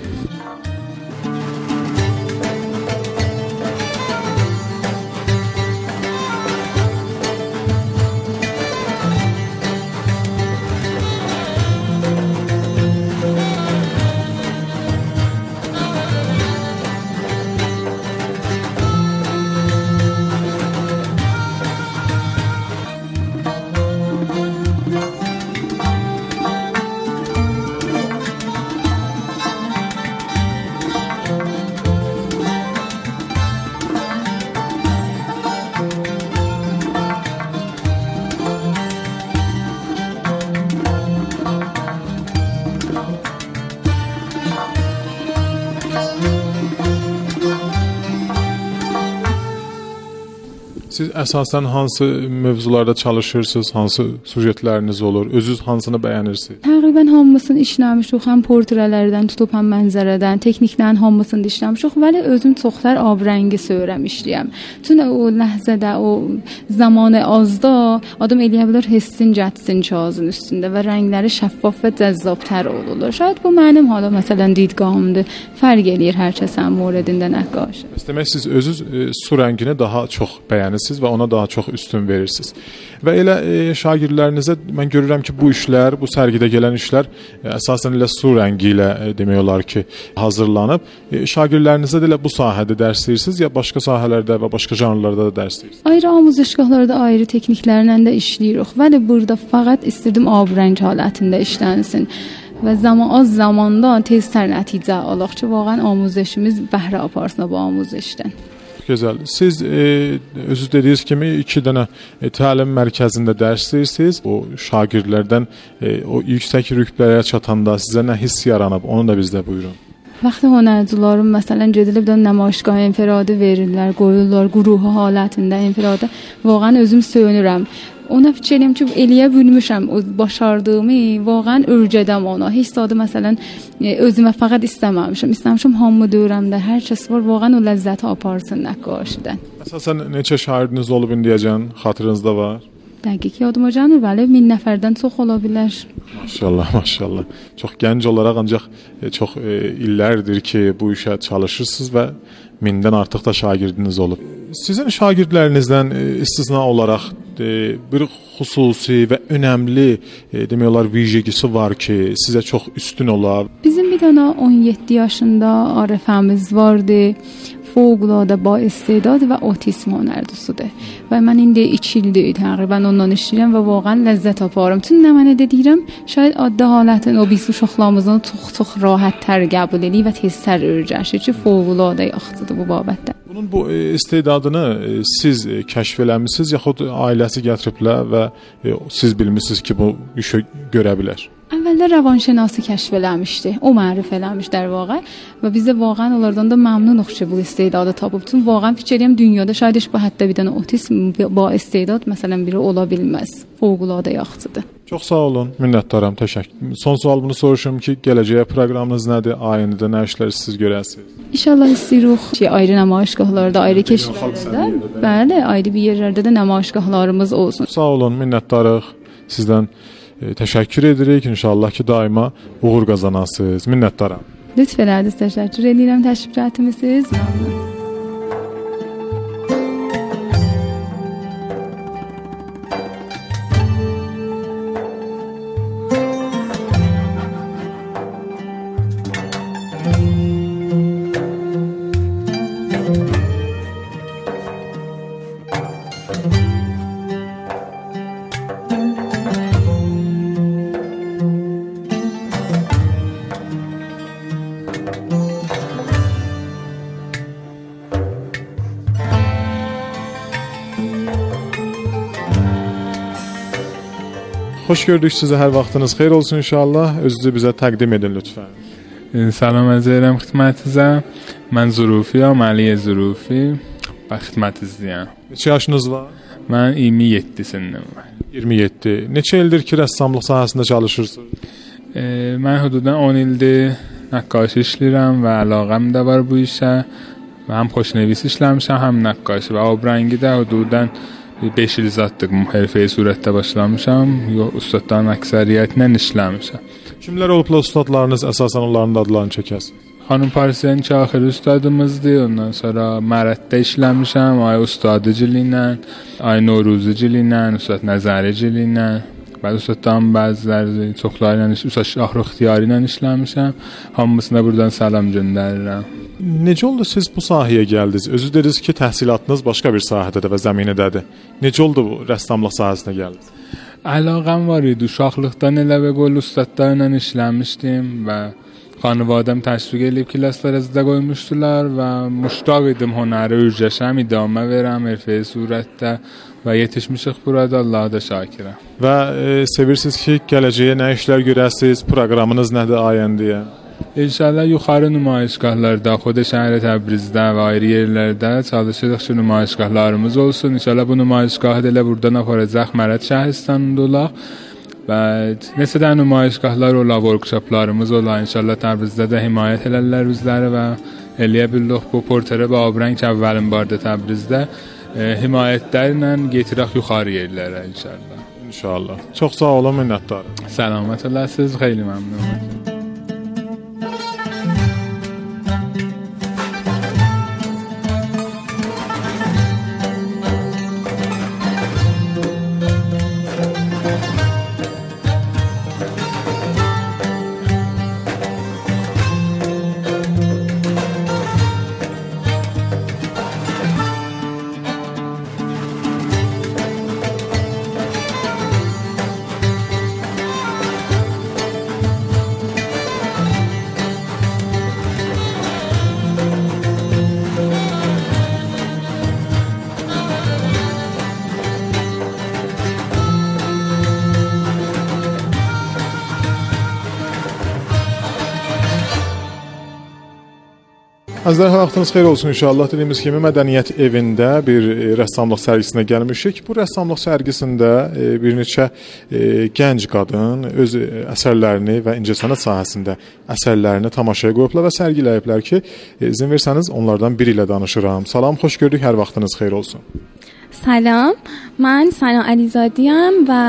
Siz əsasən hansı mövzularda çalışırsınız, hansı sujetləriniz olur, özünüz hansını bəyənirsiniz? Təqribən hamısını işləmişik, həm portrelərdən tutub həm mənzərədən, texniklərin hamısını işləmişik, vəli özüm çoxlar abrəngi söyləmişliyəm. Çünki o ləhzədə, o zamanı azda adam eləyə bilər hissin cətsin kağızın üstündə və rəngləri şəffaf və cəzzabtər olur. Şayad bu mənim hala məsələn didqamımdır. Fərq eləyir hər kəsin mövridində nəqqaş. Demək siz özünüz e, su rəngini daha çox bəyənirsiniz və ona daha çox üstün verirsiniz. Və elə e, şagirdlərinizə mən görürəm ki, bu işlər, bu sərgidə gələn işlər e, əsasən elə su rəngi ilə e, demək olar ki, hazırlanıb. E, şagirdlərinizə də elə bu sahədə dərs deyirsiniz ya başqa sahələrdə və başqa janrlarda da dərs deyirsiniz? Ayrı amuzlaşqalarda ayrı texniklərlə də işləyirik. Vəli burada fəqət istirdim abrəng halətində işlənsin. Və zaman az zamanda teztər nəticə alaq ki, vaqəən amuzişimiz bəhrə aparsın bu amuzişdən. Gözəl. Siz e, özünüz dediyiniz kimi iki dənə e, təlim mərkəzində dərs deyirsiniz. O şagirdlərdən e, o yüksək rütbəyə çatanda sizə nə hiss yaranıb? Onu da bizdə buyurun. Vaxtı hünərcülərim məsələn gedilib də nümayişgah infiradı verirlər, qoyurlar qruh halətində infiradı. Vaqəən özüm söyünürəm. Ona fikir edirəm ki, eləyə bilmişəm, o başardığımı vaqəən örgədəm ona. Heç sadə məsələn özümə fəqət istəməmişəm. İstəmişəm hamı dövrəmdə hər kəs var, vaqəən o ləzzəti aparsın nəqqaşidən. Əsasən neçə şagirdiniz olub indiyəcən, xatırınızda var? Dəqiq yadıma gəlmir, bəli, min nəfərdən çox ola bilər. Maşallah, maşallah. Çox gənc olaraq ancaq e, çox e, illərdir ki, bu işə çalışırsınız və mindən artıq da şagirdiniz olub. Sizin şagirdlərinizdən e, istisna olaraq e, bir xüsusi və önəmli e, demək olar vijegisi var ki, sizə çox üstün olar. Bizim bir dənə on yeddi yaşında Arifəmiz vardı. Fövqəladə ba istedad və otizm hünərcüsüdür. Və mən indi iki ildir təqribən ondan işləyirəm və vaqəən ləzzət aparıram. Çünki nə mənə deyirəm, şayad adda halətən o biz uşaqlarımızın çox-çox rahatdır qəbul edir və teztər öyrəşir ki, fövqəladə yaxşıdır bu babətdə. Bunun bu istedadını siz kəşf eləmisiniz yaxud ailəsi gətiriblər və siz bilmisiniz ki, bu işi görə bilər? Əvvəldə rəvanşənası kəşf eləmişdi. O mərif eləmiş در واقع və biz də vaqəən onlardan da məmnunuq ki, bu istedadı tapıb. Çünki vaqəən fikir edirəm dünyada şayad heç bu hətta bir dənə otizm ba istedad məsələn biri ola bilməz. Fövqəladə yaxşıdır. Çox sağ olun, minnətdaram, təşəkkür. Son sual bunu soruşum ki, gələcəyə proqramınız nədir? Ayında nə işlər siz görəsiniz? İnşallah istəyirik ki, ayrı nümayişgahlarda, ayrı kəşflərdə, bəli, ayrı bir yerlərdə də nümayişgahlarımız olsun. Sağ olun, minnətdarıq. Sizdən e, təşəkkür edirik. İnşallah ki, daima uğur qazanasınız. Minnətdaram. Lütfən əziz, təşəkkür edirəm təşrifətimiz. Məmnun. Xoş gördük sizi, hər vaxtınız xeyir olsun inşallah. Özünüzü bizə təqdim edin lütfən. سلام عرض ederim xidmətinizə. Mən Zurufiyam, Əliyə Zurufi. Bax xidmətinizdəyəm. Neçə yaşınız var? Mən iyirmi yeddi sinnim var. iyirmi yeddi. Neçə ildir ki, rəssamlıq sahəsində çalışırsınız? E, mən hüdudan on ildir nəqqaşi işləyirəm və əlaqəm də var bu işə. Və həm xoşnəvis işləmişəm, həm nəqqaşi və abrəngi də hüdudan beş il zatdıq hərfəyə surətdə başlamışam. Ustadların əksəriyyətlə işləmişəm. Kimlər olubla ustadlarınız, əsasən onların da adlarını çəkəsiniz? Xanım Parisiyan Çaxır ustadımızdır. Ondan sonra Mərətdə işləmişəm. Ay ustadıcılığı ilə, Ay Noruzucılığı ilə, Ustad Nəzəriciliyi ilə. Bəzi ustadların bəziləri, çoxları ilə, Ustad Şahrux İxtiyari ilə işləmişəm. Hamısına buradan salam göndərirəm. Necə oldu siz bu sahəyə gəldiniz? Özü dediniz ki, təhsilatınız başqa bir sahədədir və zəminədədir. Necə oldu bu rəssamlıq sahəsinə gəldiniz? Əlaqəm var idi. Uşaqlıqdan elə və qol ustadlarla işləmişdim və xanvadəm təşviq edib klaslara zdə qoymuşdular və müştaq idim hünəri öyrəşəm, idamə verəm hərfəyə surətdə və yetişmişik burada, Allaha da şakirəm. Və e, sevirsiniz ki, gələcəyə nə işlər görəsiniz, proqramınız nədir ayəndəyə? İnşallah yuxarı nümayişgahlarda, xod şəhər Təbrizdə və ayrı yerlərdə çalışırıq ki, nümayişgahlarımız olsun. İnşallah bu nümayişgahı da elə buradan aparacaq Mərəd şəhərstanında olaq. Və neçə də nümayişgahlar ola, workshoplarımız ola. İnşallah Təbrizdə də himayət elərlər bizləri və eləyə bildik bu portərə və abrəng əvvəlin barda Təbrizdə e, himayətlərlə getirək yuxarı yerlərə inşallah. İnşallah. Çox sağ olun, minnətdarım. Səlamət ola, siz xeyli məmnunum. Əzizlər, hər vaxtınız xeyir olsun inşallah. Dediyimiz kimi Mədəniyyət evində bir rəssamlıq sərgisinə gəlmişik. Bu rəssamlıq sərgisində bir neçə gənc qadın öz əsərlərini və incəsənət sahəsində əsərlərini tamaşaya qoyublar və sərgiləyiblər ki, izin versəniz onlardan biri ilə danışıram. Salam, xoş gördük, hər vaxtınız xeyir olsun. Salam, mən Səna Əlizadiyəm və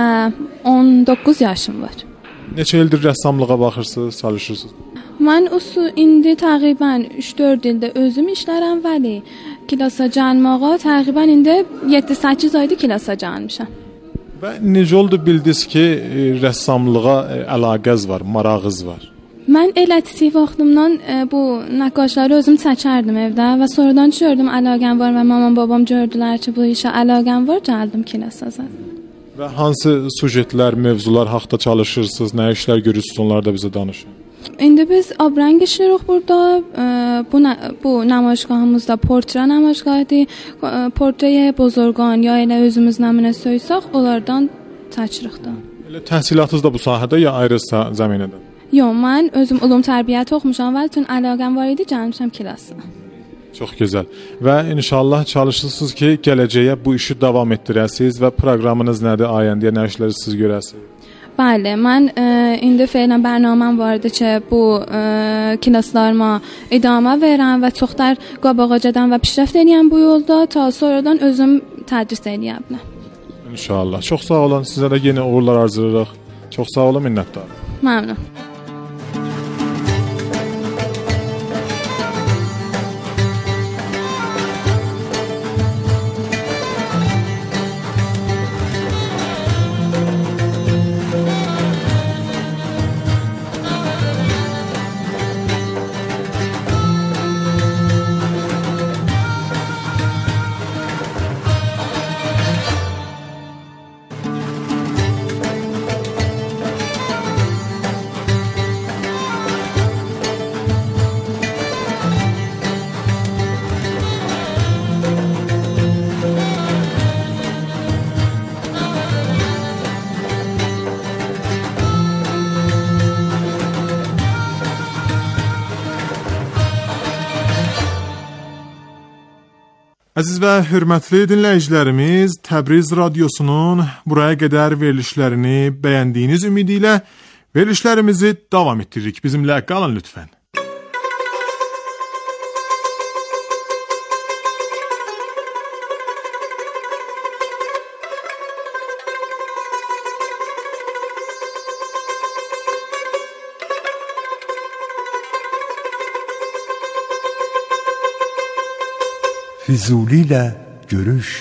on doqquz yaşım var. Neçə ildir rəssamlığa baxırsınız, çalışırsınız? Mən usul indi təqribən üç dörd ildə özüm işlərəm, vəli klasa gəlməyə təqribən indi yeddi səkkiz aydır klasa gəlmişəm. Və necə oldu bildiniz ki, rəssamlığa əlaqəz var, marağınız var? Mən elə kiçik vaxtımdan bu nəqqaşları özüm çəkərdim evdə və sonradan gördüm əlaqəm var və mamam babam gördülər ki, bu işə əlaqəm var, gəldim klasa zaten. Və hansı sujetlər, mövzular haqqında çalışırsınız, nə işlər görürsünüz, onları da bizə danışın. İndi biz abrəng işləyirik burada. Bu bu namaşgahımızda portre namaşgahıdır. Portreye bozorgan ya elə özümüz nəminə söysək, onlardan çəkirik də. Elə təhsilatınız da bu sahədə ya ayrı zəminədə? Yox, mən özüm ulum tərbiyyat oxumuşam və bütün əlaqəm var idi, gəlmişəm klasa. Çox gözəl. Və inşallah çalışırsınız ki, gələcəyə bu işi davam etdirəsiniz və proqramınız nədir, ayəndəyə nə işləri siz görəsiniz? Bəli, mən e, indi fəaliyyət proqramım vardı ki, bu e, klaslarıma idamə verəm və çoxlar qabağa gedən və pişrəft edən bu yolda ta sonradan özüm tədris edə bilərəm. İnşallah. Çox sağ olun. Sizə də yeni uğurlar arzulayırıq. Çox sağ olun, minnətdarım. Məmnun. Əziz və hörmətli dinləyicilərimiz, Təbriz radiosunun buraya qədər verilişlərini bəyəndiyiniz ümidi ilə verilişlərimizi davam etdiririk. Bizimlə qalın lütfən. Füzuli ilə görüş.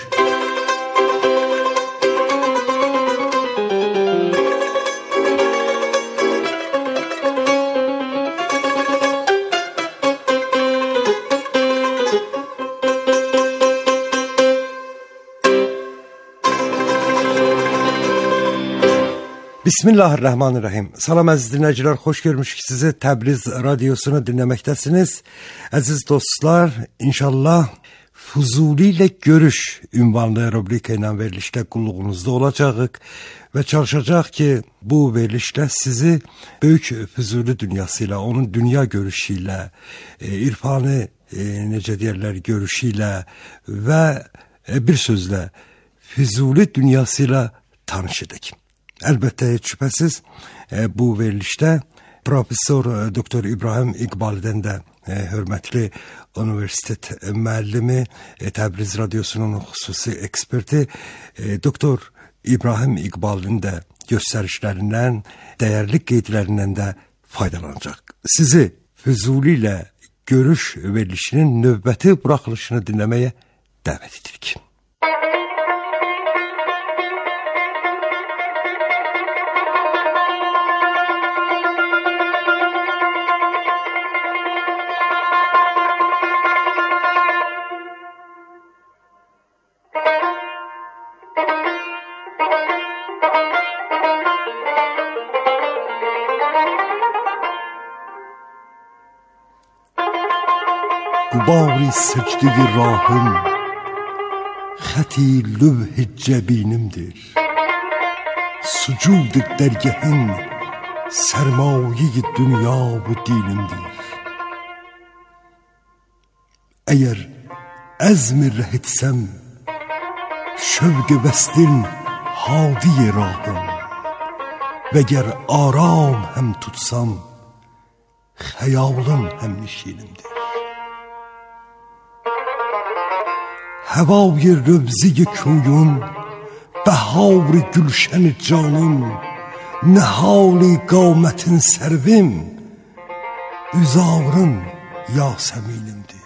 Bismillahirrahmanirrahim. Salam əziz dinləyicilər, xoş görmüşük sizi. Təbriz radiosunu dinləməkdəsiniz. Əziz dostlar, inşallah Füzuli ilə görüş ünvanlı rubrika ilə verilişdə qulluğunuzda olacağıq və çalışacaq ki, bu verilişdə sizi böyük Füzuli dünyası ilə, onun dünya görüşü ilə, e, irfanı e, necə deyərlər, görüşü ilə və e, bir sözlə Füzuli dünyası ilə tanış edək. Əlbəttə, heç şübhəsiz e, bu verilişdə Profesör Doktor İbrahim İqbaldən də e, hörmətli universitet müəllimi, e, Təbriz Radiosunun xüsusi eksperti e, Doktor İbrahim İqbalın da göstərişlərindən, dəyərli qeydlərindən də faydalanacaq. Sizi Füzuli ilə görüş verilişinin növbəti buraxılışını dinləməyə dəvət edirik. Qubari səcdi rahım xəti lövh cəbinimdir. Sucud dərgəhin sərmayi dünya bu dinimdir. Əgər əzmi rəh etsəm şövq vəslin hadi rahım və gər aram həm tutsam xəyalım həm nişinimdir. Həvai rövzi kuyun, bəhar gülşən canım, nəhali qamətin sərvim, üzarın yasəminimdir.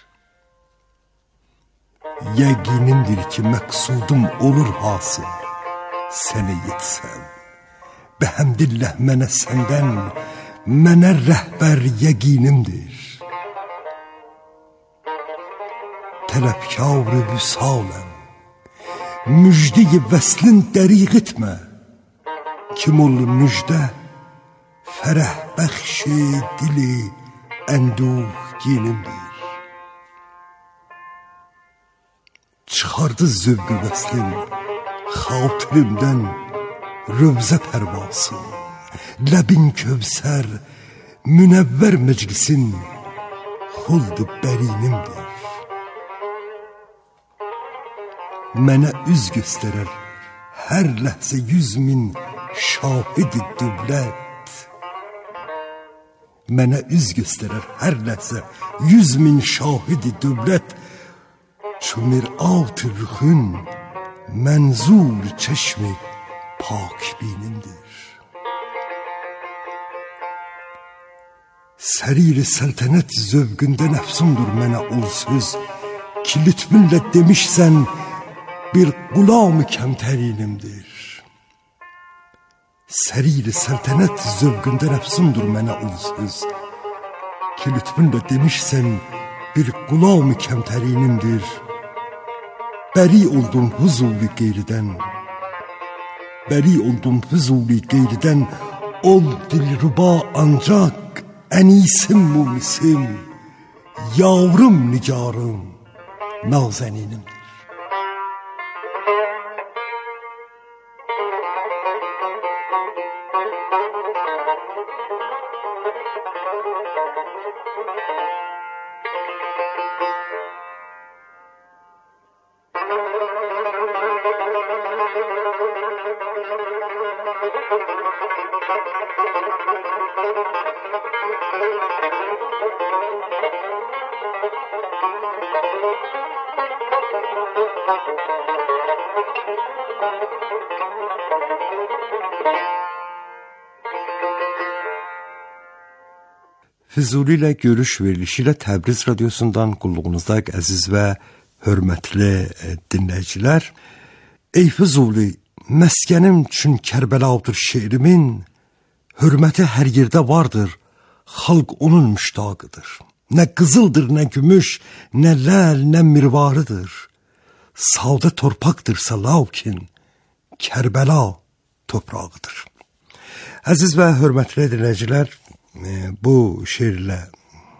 Yəqinimdir ki, məqsudum olur hasıl, sənə yetsəm. Bəhəmdilləh mənə səndən, mənə rəhbər yəqinimdir. Tələbkar-ı vüsaləm, müjde-i vəslin dəriq etmə. Kim ol müjdə, fərəh bəxşi dili ənduhginimdir. Çıxardı zövq-ü vəslin, xatirimdən rövzə pərvası. Ləbin kövsər, münəvvər meclisin, xuld-ı bərinimdir. Mənə üz göstərər hər ləhzə yüz min şahid-i dövlət. Mənə üz göstərər hər ləhzə yüz min şahid-i dövlət. Çömir-at rüxün mənzur çeşmi pakbinimdir. Sərir-i səltənət zövqündə nəfsumdur mənə ol söz ki, lütfünlə demişsən bir qulam-ı kəmtərinimdir. Sərir-i səltənət zövqündə nəfsumdur mənə ol söz ki, lütfünlə demişsən bir qulam-ı kəmtərinimdir. Bəri oldum huzuli qeyridən, bəri oldum huzuli qeyridən, ol dilruba ancaq ənisim mumisim, yavrım nigarım nazəninimdir. Füzuli ilə görüş verilişi ilə Təbriz Radiosundan qulluğunuzdayıq əziz və hörmətli dinləyicilər. Ey Füzuli, məskənim üçün Kərbəladır şeirimin, hörməti hər yerdə vardır, xalq onun müştaqıdır. Nə qızıldır, nə gümüş, nə ləl, nə mirvarıdır. Sadə torpaqdırsa lakin, Kərbəla toprağıdır. Əziz və hörmətli dinləyicilər, bu şeirlə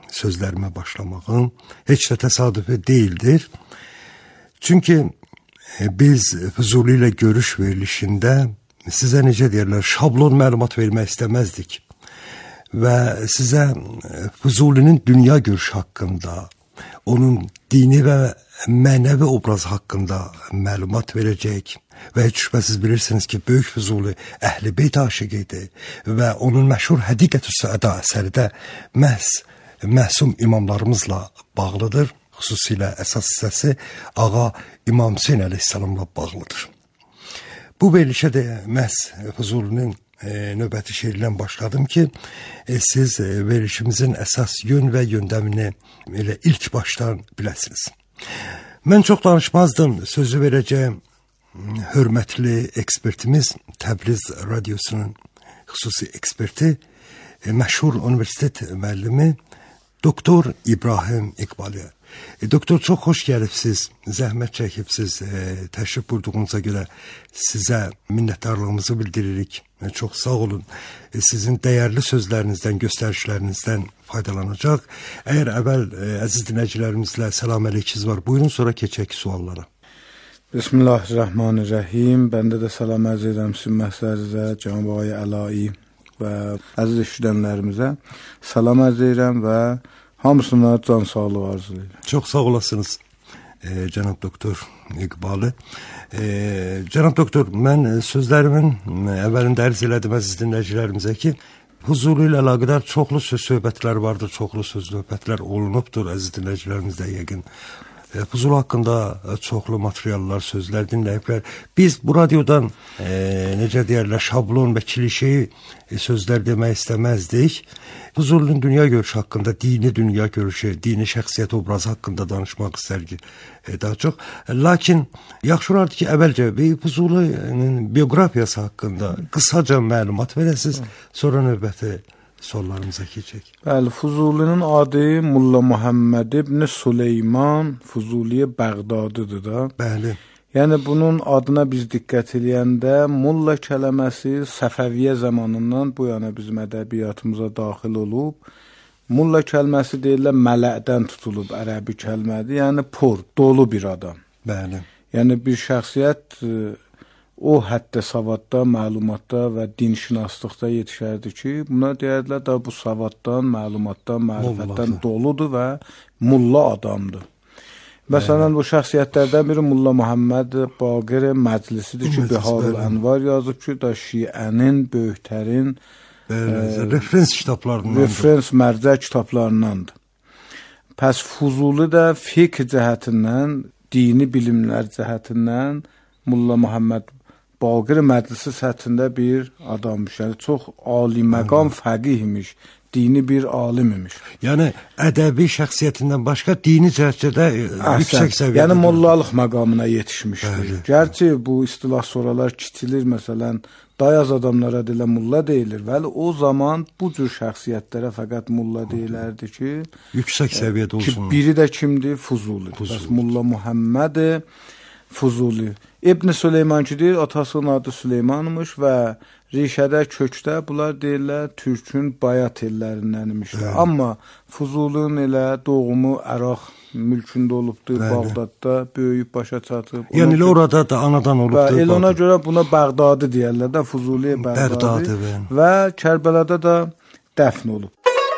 sözlərimə başlamağım heç də təsadüfi deyildir. Çünki biz Füzuli ilə görüş verilişində sizə necə deyirlər, şablon məlumat vermək istəməzdik və sizə Füzulinin dünya görüşü haqqında, onun dini və mənəvi obraz haqqında məlumat verəcək və heç şübhəsiz bilirsiniz ki, Böyük Füzuli Əhl-i Beyt aşiqidir və onun məşhur Həqiqətü Səada əsəri də məhz məsum imamlarımızla bağlıdır. Xüsusilə əsas hissəsi Ağa İmam Hüseyn əleyhissalamla bağlıdır. Bu verilişə də məhz Füzulinin e, növbəti şeirlə başladım ki, e, siz e, verilişimizin əsas yön və yöndəmini elə ilk başdan biləsiniz. Mən çox danışmazdım, sözü verəcəyim hörmətli ekspertimiz, Təbriz radiosunun xüsusi eksperti, e, məşhur universitet müəllimi Doktor İbrahim İqbali. E, doktor, çox xoş gəlibsiz, zəhmət çəkibsiz, e, təşrif buyurduğunuza görə sizə minnətdarlığımızı bildiririk. E, çox sağ olun. E, sizin dəyərli sözlərinizdən, göstərişlərinizdən faydalanacaq. Əgər əvvəl e, əziz dinləyicilərimizlə salam əleykiniz var, buyurun, sonra keçək suallara. Bismillahirrahmanirrahim. Bəndə də salam ərz edirəm sizin məhsərinizə, cənab ağay Əlayi və əziz eşidənlərimizə salam ərz edirəm və hamısına can sağlığı arzulayıram. Çox sağ olasınız e, cənab doktor İqbalı. E, cənab doktor, mən sözlərimin əvvəlində ərz elədim əziz dinləyicilərimizə ki, Füzuli ilə əlaqədar çoxlu söz söhbətlər vardır, çoxlu söz söhbətlər olunubdur əziz dinləyicilərimizdə yəqin. Füzuli haqqında çoxlu materiallar, sözlər dinləyiblər. Biz bu radiodan e, necə deyərlər, şablon və klişeyi e, sözlər demək istəməzdik. Füzulinin dünya görüşü haqqında, dini dünya görüşü, dini şəxsiyyət obrazı haqqında danışmaq istərdik e, daha çox. Lakin yaxşı olardı ki, əvvəlcə Füzulinin biografiyası haqqında qısaca məlumat verəsiniz, sonra növbəti suallarımıza keçək. Bəli, Füzulinin adı Molla Muhammed ibn Süleyman Füzuli Bəğdadidir da. Bəli. Yəni bunun adına biz diqqət eləyəndə Molla kəlməsi Səfəviyyə zamanından bu yana bizim ədəbiyyatımıza daxil olub. Molla kəlməsi deyirlər mələdən tutulub, ərəbi kəlmədir. Yəni por, dolu bir adam. Bəli. Yəni bir şəxsiyyət o həddə savadda, məlumatda və dinşünaslıqda yetişərdi ki, buna deyərlər da bu savaddan, məlumatdan, mərifətdən doludur və mulla adamdır. Məsələn, bu şəxsiyyətlərdən biri Molla Muhammed Baqir Məclisidir ki, Biharul Ənvar yazıb ki, da şiənin böyüklərin referens kitablarından, referens mərcə kitablarındandır. Pəs Füzuli də fiqh cəhətindən, dini bilimlər cəhətindən Molla Muhammed Baqir Məclisi səthində bir adammış. Yəni çox ali məqam fəqih imiş, dini bir alim imiş. Yəni ədəbi şəxsiyyətindən başqa dini cəhətdə yüksək səviyyədə. Yəni mollalıq məqamına yetişmişdir. Gerçi bu istilah sonralar kiçilir, məsələn, dayaz adamlara deyilən mulla deyilir. Vəli o zaman bu cür şəxsiyyətlərə fəqət mulla deyilərdi ki, yüksək səviyyədə olsun. Ki, biri də kimdir? Füzuli. Bəs Molla Muhammed Füzuli. İbn Süleyman ki deyir, atasının adı Süleymanmış və rişədə, kökdə bunlar deyirlər Türkün bayat ellərindən imişlər. Amma Füzulinin elə doğumu Əraq mülkündə olubdur, bəli. Bağdadda böyüyüb başa çatıb. Yəni elə orada da anadan olubdur. Və elə ona görə buna Bəğdadi deyərlər də, Füzuliyə Bəğdadi. Bəğdadi və Kərbəlada da dəfn olub.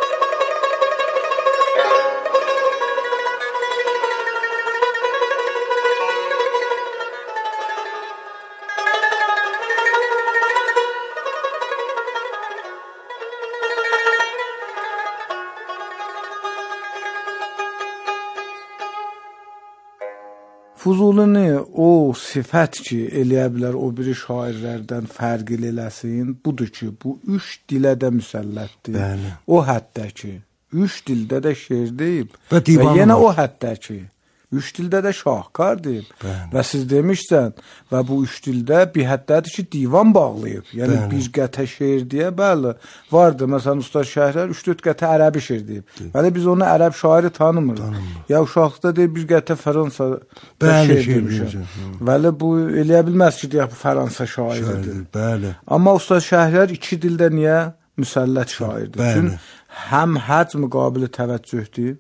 Füzulini o sifət ki, eləyə bilər o biri şairlərdən fərqli eləsin, budur ki, bu üç dilə də müsəllətdir. Bəli. O həddə ki, üç dildə də şeir deyib və, və yenə o həddə ki, üç dildə də şahkar deyib. Bəli. Və siz demişsən, və bu üç dildə bir həddədir ki, divan bağlayıb. Yəni, bəli. Bir qətə şeir deyə, bəli, vardır. Məsələn, Ustad Şəhər üç-dörd qətə ərəbi şeir deyib. Bəli, biz onu ərəb şairi tanımırıq. Ya uşaqlıqda deyib, bir qətə Fransa şeir demişəm. Bəli, bu eləyə bilməz ki, deyək, bu Fransa şairidir. Bəli. Amma Ustad Şəhər iki dildə niyə müsəllət şairdir? Çünki həm həcm qabili təvəccühdür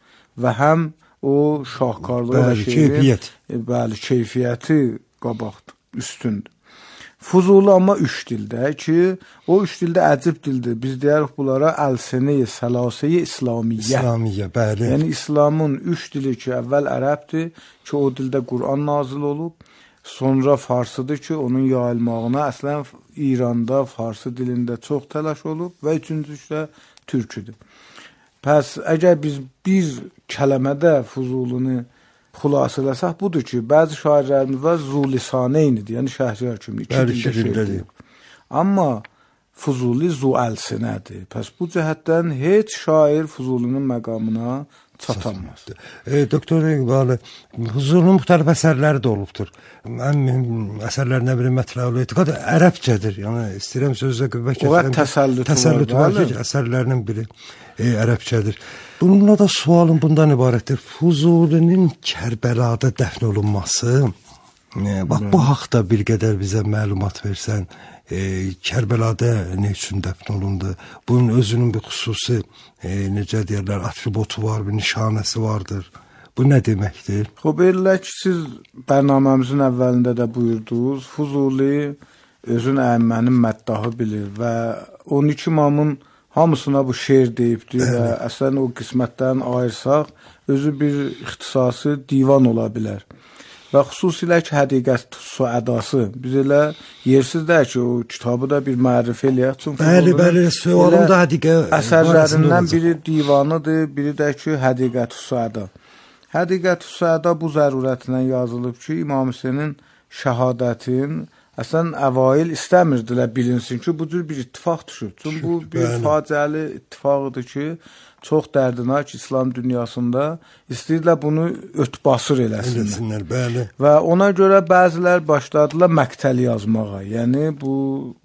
və həm o şahkarlığı və şeirin bəli, keyfiyyəti qabaqdır, üstündür. Fuzuli amma üç dildə ki, o üç dildə əcib dildir. Biz deyirik bunlara əl-səni-i səlasəyi İslamiyyə. İslamiyyə, bəli. Yəni İslamın üç dili ki, əvvəl ərəbdir ki, o dildə Quran nazil olub, sonra farsıdır ki, onun yayılmağına əslən İranda farsı dilində çox təlaş olub və üçüncüsü türküdür. Pəs əgər biz bir kələmədə Fuzulini xülasələsək budur ki, bəzi şairlərimiz var zulisaneynidir, yəni şəhriyar kimi iki dildə şeirdir. Amma Fuzuli zuəlsinədir. Pəs bu cəhətdən heç şair Fuzulinin məqamına çatamaz. E, Doktor İqbalı, Fuzulinin müxtəlif əsərləri də olubdur. Ən mühüm əsərlərinə biri Mətləul Etiqad ərəbcədir. Yəni istəyirəm sözə qüvvə keçirəm. Təsəllüt var ki, əsərlərinin biri e, ərəbcədir. Bununla da sualım bundan ibarətdir. Fuzulinin Kərbəlada dəfn olunması, e, bax bu haqda bir qədər bizə məlumat versən, e, Kərbəlada nə üçün dəfn olundu? Bunun özünün bir xüsusi, e, necə deyirlər, atributu var, bir nişanəsi vardır. Bu nə deməkdir? Xoş elə ki, siz bərnaməmizin əvvəlində də buyurdunuz, Fuzuli özün əymənin məddahı bilir və on iki imamın hamısına bu şeir deyibdir və əslən o qismətdən ayırsaq, özü bir ixtisası divan ola bilər. Və xüsusilə ki, Həqiqət Suədası, biz elə yersiz də ki, o kitabı da bir mərif eləyək. Bəli, bəli, sualım da Həqiqət əsərlərindən biri divanıdır, biri də ki, Həqiqət Suəda. Həqiqət Suəda bu zərurətindən yazılıb ki, İmam Hüseynin şəhadətin əslən əvail istəmirdilər bilinsin ki, bu cür bir ittifaq düşür. Çünki bu bir faciəli ittifaqıdır ki, çox dərdinaq İslam dünyasında istəyirlər bunu ötbasır eləsinlər. Bəli. Və ona görə bəzilər başladılar məqtəl yazmağa. Yəni bu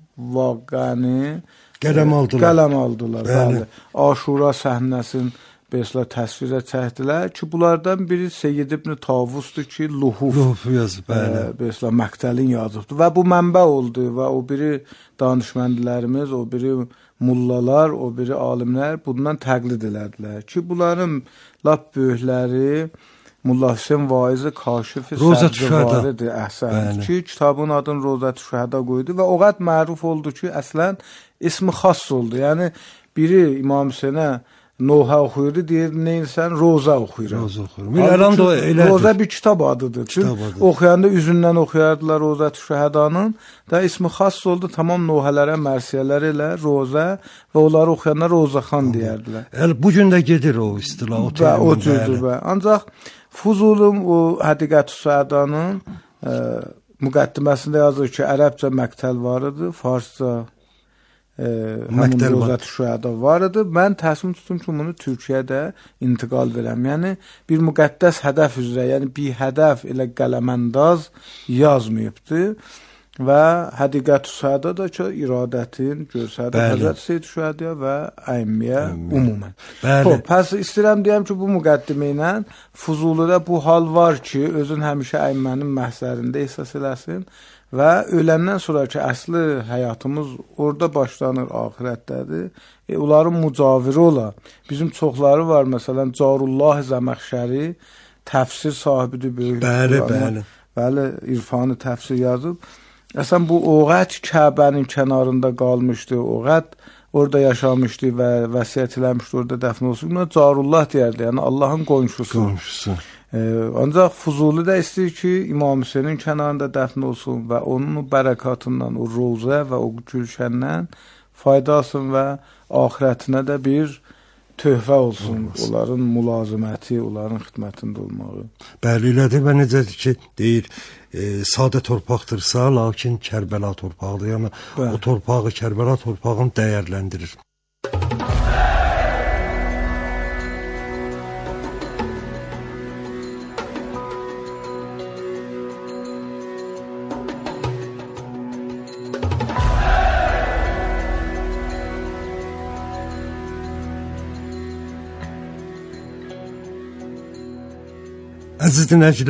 vaqiəni qələm aldılar. Qələm aldılar. Bəli. Aşura səhnəsinin Beslə təsvirə çəkdilər ki, bunlardan biri Seyyid ibn Tavusdur ki, Luhuf, Luhuf yazıb, bəli. Beslə məqtəlin yazıbdır və bu mənbə oldu və o biri danışməndilərimiz, o biri mullalar, o biri alimlər bundan təqlid elədilər ki, bunların lap böyükləri Mulla Hüseyn Vaizi Kaşif-i Səbzəvaridir, əhsən ki, kitabın adını Rozət-i Şühəda qoydu və o qədər məruf oldu ki, əslən ismi xas oldu. Yəni biri İmam Hüseynə Noha oxuyurdu, deyir, neyirsən, Roza oxuyuram. Roza oxuyuram. Roza bir kitab adıdır. Çünki oxuyanda üzündən oxuyardılar Rozət-i Şühədanın da ismi xas oldu, tamam Nohalərə, mərsiyələr elə, Roza və onları oxuyanda Rozaxan deyərdilər. Yəni, bugün də gedir o istilah. Və o cürdür bə. Ancaq Fuzulun o Həqiqət-i Suədanın e, müqəddiməsində yazır ki, ərəbcə məqtəl var idi, farsca həmin Rozət-i Şühəda var idi. Mən təsmin tutum ki, bunu Türkiyədə intiqal verəm. Yəni, bir müqəddəs hədəf üzrə, yəni bir hədəf elə qələməndaz yazmayıbdır və Həqiqət-i Şühəda da ki, iradətin görsədə Həzrət Seyyid Şühədiyə və əmmiyə umumən. Bəli. Pəs istəyirəm deyəm ki, bu müqəddimə ilə Fuzulidə bu hal var ki, özün həmişə əmmənin məhzərində ehsas eləsin və öləndən sonraki əsli həyatımız orada başlanır, axirətdədir. E, onların mücaviri ola. Bizim çoxları var, məsələn, Carullah Zəməxşəri təfsir sahibidir böyük. Bəli, bəli. Bəli, irfanı təfsir yazıb. Əsən bu Oğət Kəbənin kənarında qalmışdı, Oğət orada yaşamışdı və vəsiyyət eləmişdi, orada dəfn olsun. Buna Carullah deyərdi, yəni Allahın qonşusu. Qonşusu. Ee, ancaq Fuzuli də istəyir ki, İmam Hüseynin kənarında dəfn olsun və onun bərəkatından, o rozə və o gülşəndən fayda alsın və axirətinə də bir töhfə olsun. Olmaz. Onların mülaziməti, onların xidmətində olmağı. Bəli, elədir və necədir ki, deyir, e, sadə torpaqdırsa, lakin Kərbəla torpağıdır. Yəni, bəli. O torpağı, Kərbəla torpağını dəyərləndirir. Əziz dinləyicilər,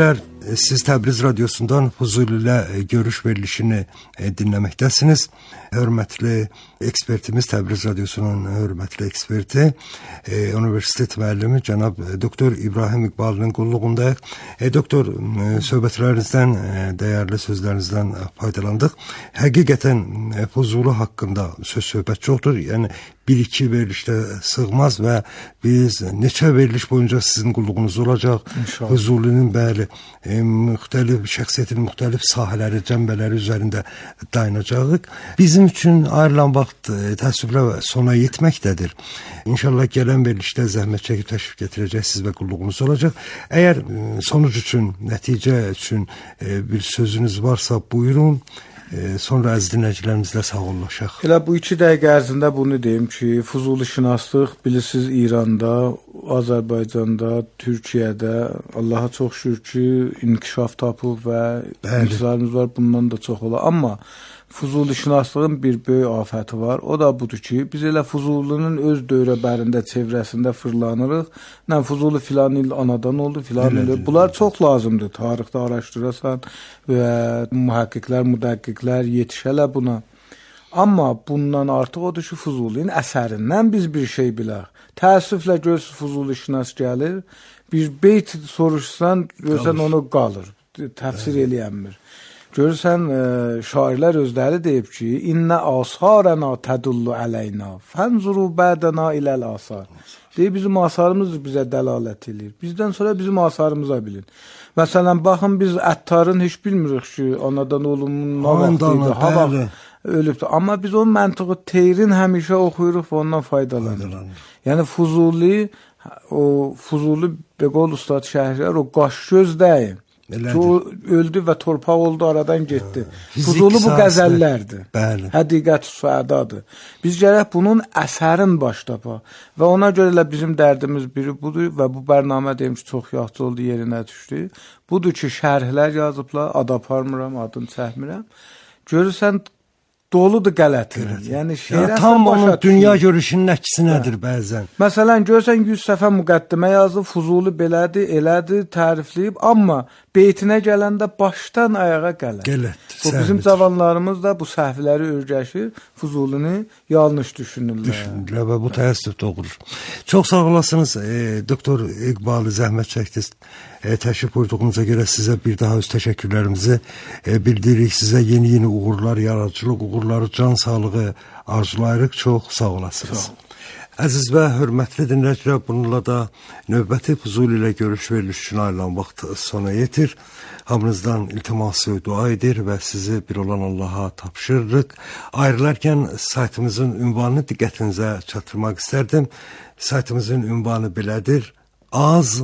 siz Təbriz radiosundan Fuzuli ilə görüş verilişini dinləməkdəsiniz. Hörmətli ekspertimiz, Təbriz radiosunun hörmətli eksperti, universitet müəllimi cənab doktor İbrahim İqbalının qulluğundayıq. E, doktor, söhbətlərinizdən, dəyərli sözlərinizdən faydalandıq. Həqiqətən Fuzuli haqqında söz-söhbət çoxdur. Yəni bir-iki verilişdə sığmaz və biz neçə veriliş boyunca sizin qulluğunuz olacaq. İnşallah. Fuzulinin bəli, e, müxtəlif şəxsiyyətin müxtəlif sahələri, cəmbələri üzərində dayanacağıq. Bizim üçün ayrılan vaxt e, təəssüflə sona yetməkdədir. İnşallah gələn verilişdə zəhmət çəkib təşrif gətirəcəksiniz və qulluğunuz olacaq. Əgər e, sonuc üçün, nəticə üçün e, bir sözünüz varsa buyurun. E, sonra əziz dinləyicilərimizlə sağollaşaq. Elə bu iki dəqiqə ərzində bunu deyim ki, Fuzuli şünaslıq bilirsiniz İranda, Azərbaycanda, Türkiyədə Allaha çox şükür ki, inkişaf tapıb və intizarımız var, bundan da çox olar. Amma Fuzuli şünaslığın bir böyük afəti var. O da budur ki, biz elə Fuzulinin öz dövrəbərində, çevrəsində fırlanırıq. Nə Fuzuli filan il anadan oldu, filan il. Bunlar çox lazımdır. Tarixdə araşdırasan və mühəqqqiqlər, müdəqqiqlər yetişələ buna. Amma bundan artıq odur ki, Fuzulinin əsərindən biz bir şey bilək. Təəssüflə görürsünüz Fuzuli şünas gəlir, bir beyt soruşsan, görürsən onu qalır. Təfsir eləyənmir. Görürsən, e, şairlər özləri deyib ki, İnnə asarəna tədullu əleyna, fənzuru bədəna iləl asar. Deyib, bizim asarımız bizə dəlalət edir. Bizdən sonra bizim asarımıza bilin. Məsələn, baxın, biz Əttarın heç bilmirik ki, anadan olumun nə vaxtıydı, ha vaxt ölübdür. Amma biz o məntıqı Teyrin həmişə oxuyuruq və ondan faydalanırıq. Yəni, Fuzuli, o Fuzuli, Beqol Ustad Şəhriyar, o qaş göz deyim. O öldü və torpaq oldu, aradan getdi. Fuzuli bu qəzəllərdir. Bəli. Həqiqət suadadır. Biz gərək bunun əsərin başdapaq. Və ona görə elə bizim dərdimiz biri budur və bu bərnamə deyim ki, çox yaxşı oldu, yerinə düşdü. Budur ki, şərhlər yazıblar, ad aparmıram, adını çəkmirəm. Görürsən, doludur qələtlər. Yəni şeir ya, tam onun dünya görüşünün əksinədir bəzən. Məsələn, görsən yüz səfə müqəddimə yazıb, Fuzuli belədir, elədir, tərifləyib, amma beytinə gələndə başdan ayağa qələt. Qələt. Bu bizim cavanlarımız da bu səhvləri örgəşir, Fuzulini yanlış düşünürlər. Düşünürlər və bu təəssüf doğurur. Çox sağ olasınız, e, doktor İqbalı, zəhmət çəkdiniz. E, təşrif buyurduğunuza görə sizə bir daha öz təşəkkürlərimizi e, bildiririk. Sizə yeni-yeni uğurlar, yaradıcılıq uğurları, can sağlığı arzulayırıq. Çox sağ olasınız. Sağ olun. Əziz və hörmətli dinləyicilər, bununla da növbəti Fuzuli ilə görüş veriliş üçün ayrılan vaxt sona yetir. Hamınızdan iltiması dua edir və sizi bir olan Allaha tapşırırıq. Ayrılarkən saytımızın ünvanını diqqətinizə çatdırmaq istərdim. Saytımızın ünvanı belədir: az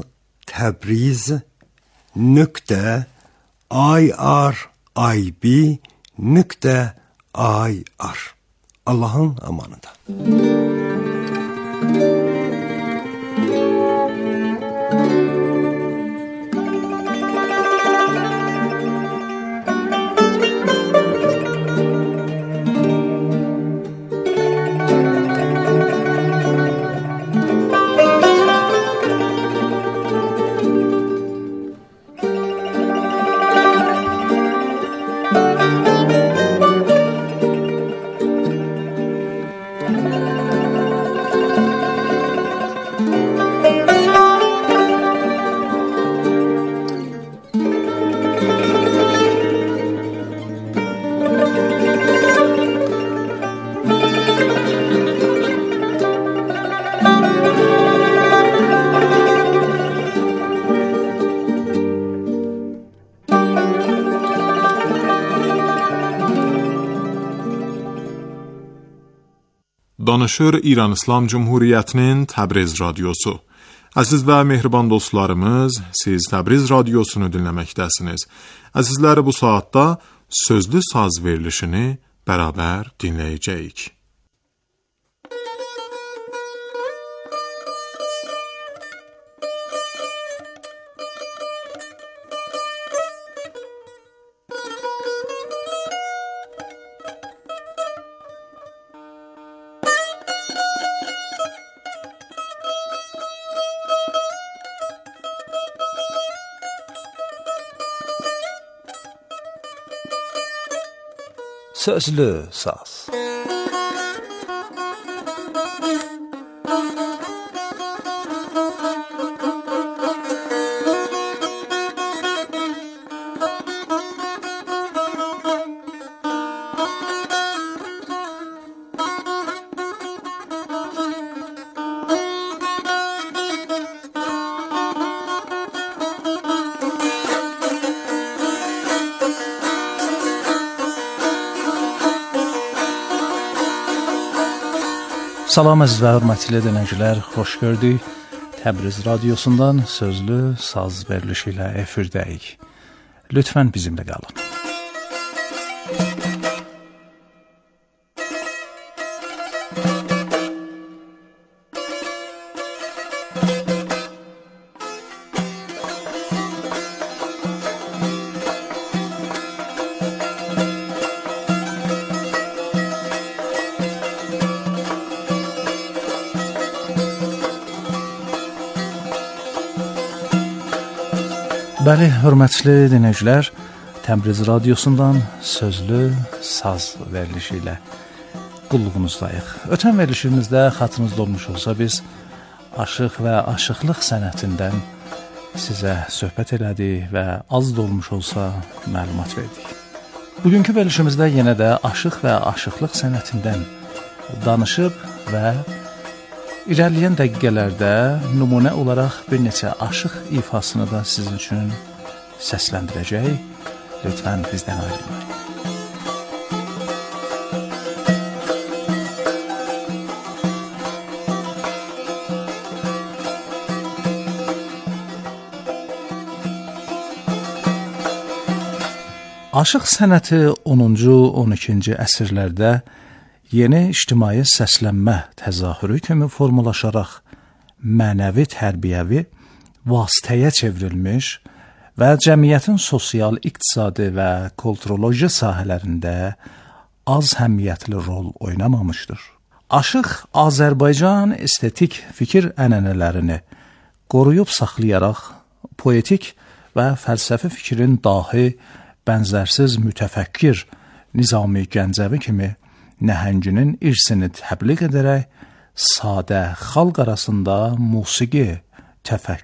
təbriz nöqtə irib nöqtə ir. Allahın amanında. Danışır İran İslam Cumhuriyyətinin Təbriz radiosu. Əziz və mehriban dostlarımız, siz Təbriz radiosunu dinləməkdəsiniz. Əzizləri, bu saatda sözlü saz verilişini bərabər dinləyəcəyik. Sözlü Saz. Salam əziz və hörmətli dinləyicilər, xoş gördük. Təbriz radiosundan sözlü saz verilişi ilə efirdəyik. Lütfən bizimlə qalın. Bəli, hörmətli dinləyicilər, Təbriz radiosundan sözlü saz verilişi ilə qulluğunuzdayıq. Ötən verilişimizdə xatırınızda olmuş olsa biz aşıq və aşıqlıq sənətindən sizə söhbət elədik və az da olmuş olsa məlumat verdik. Bugünkü verilişimizdə yenə də aşıq və aşıqlıq sənətindən danışıb və İlerleyen dəqiqələrdə nümunə olaraq bir neçə aşıq ifasını da sizin üçün səsləndirəcək. Lütfən bizdən ayrılmayın. Aşıq sənəti onuncu on ikinci əsrlərdə yeni ictimai səslənmə təzahürü kimi formalaşaraq mənəvi tərbiyəvi vasitəyə çevrilmiş və cəmiyyətin sosial, iqtisadi və kulturoloji sahələrində az həmiyyətli rol oynamamışdır. Aşıq Azərbaycan estetik fikir ənənələrini qoruyub saxlayaraq poetik və fəlsəfi fikrin dahi bənzərsiz mütəfəkkir Nizami Gəncəvi kimi nəhənginin irsini təbliğ edərək sadə xalq arasında musiqi, təfəkkür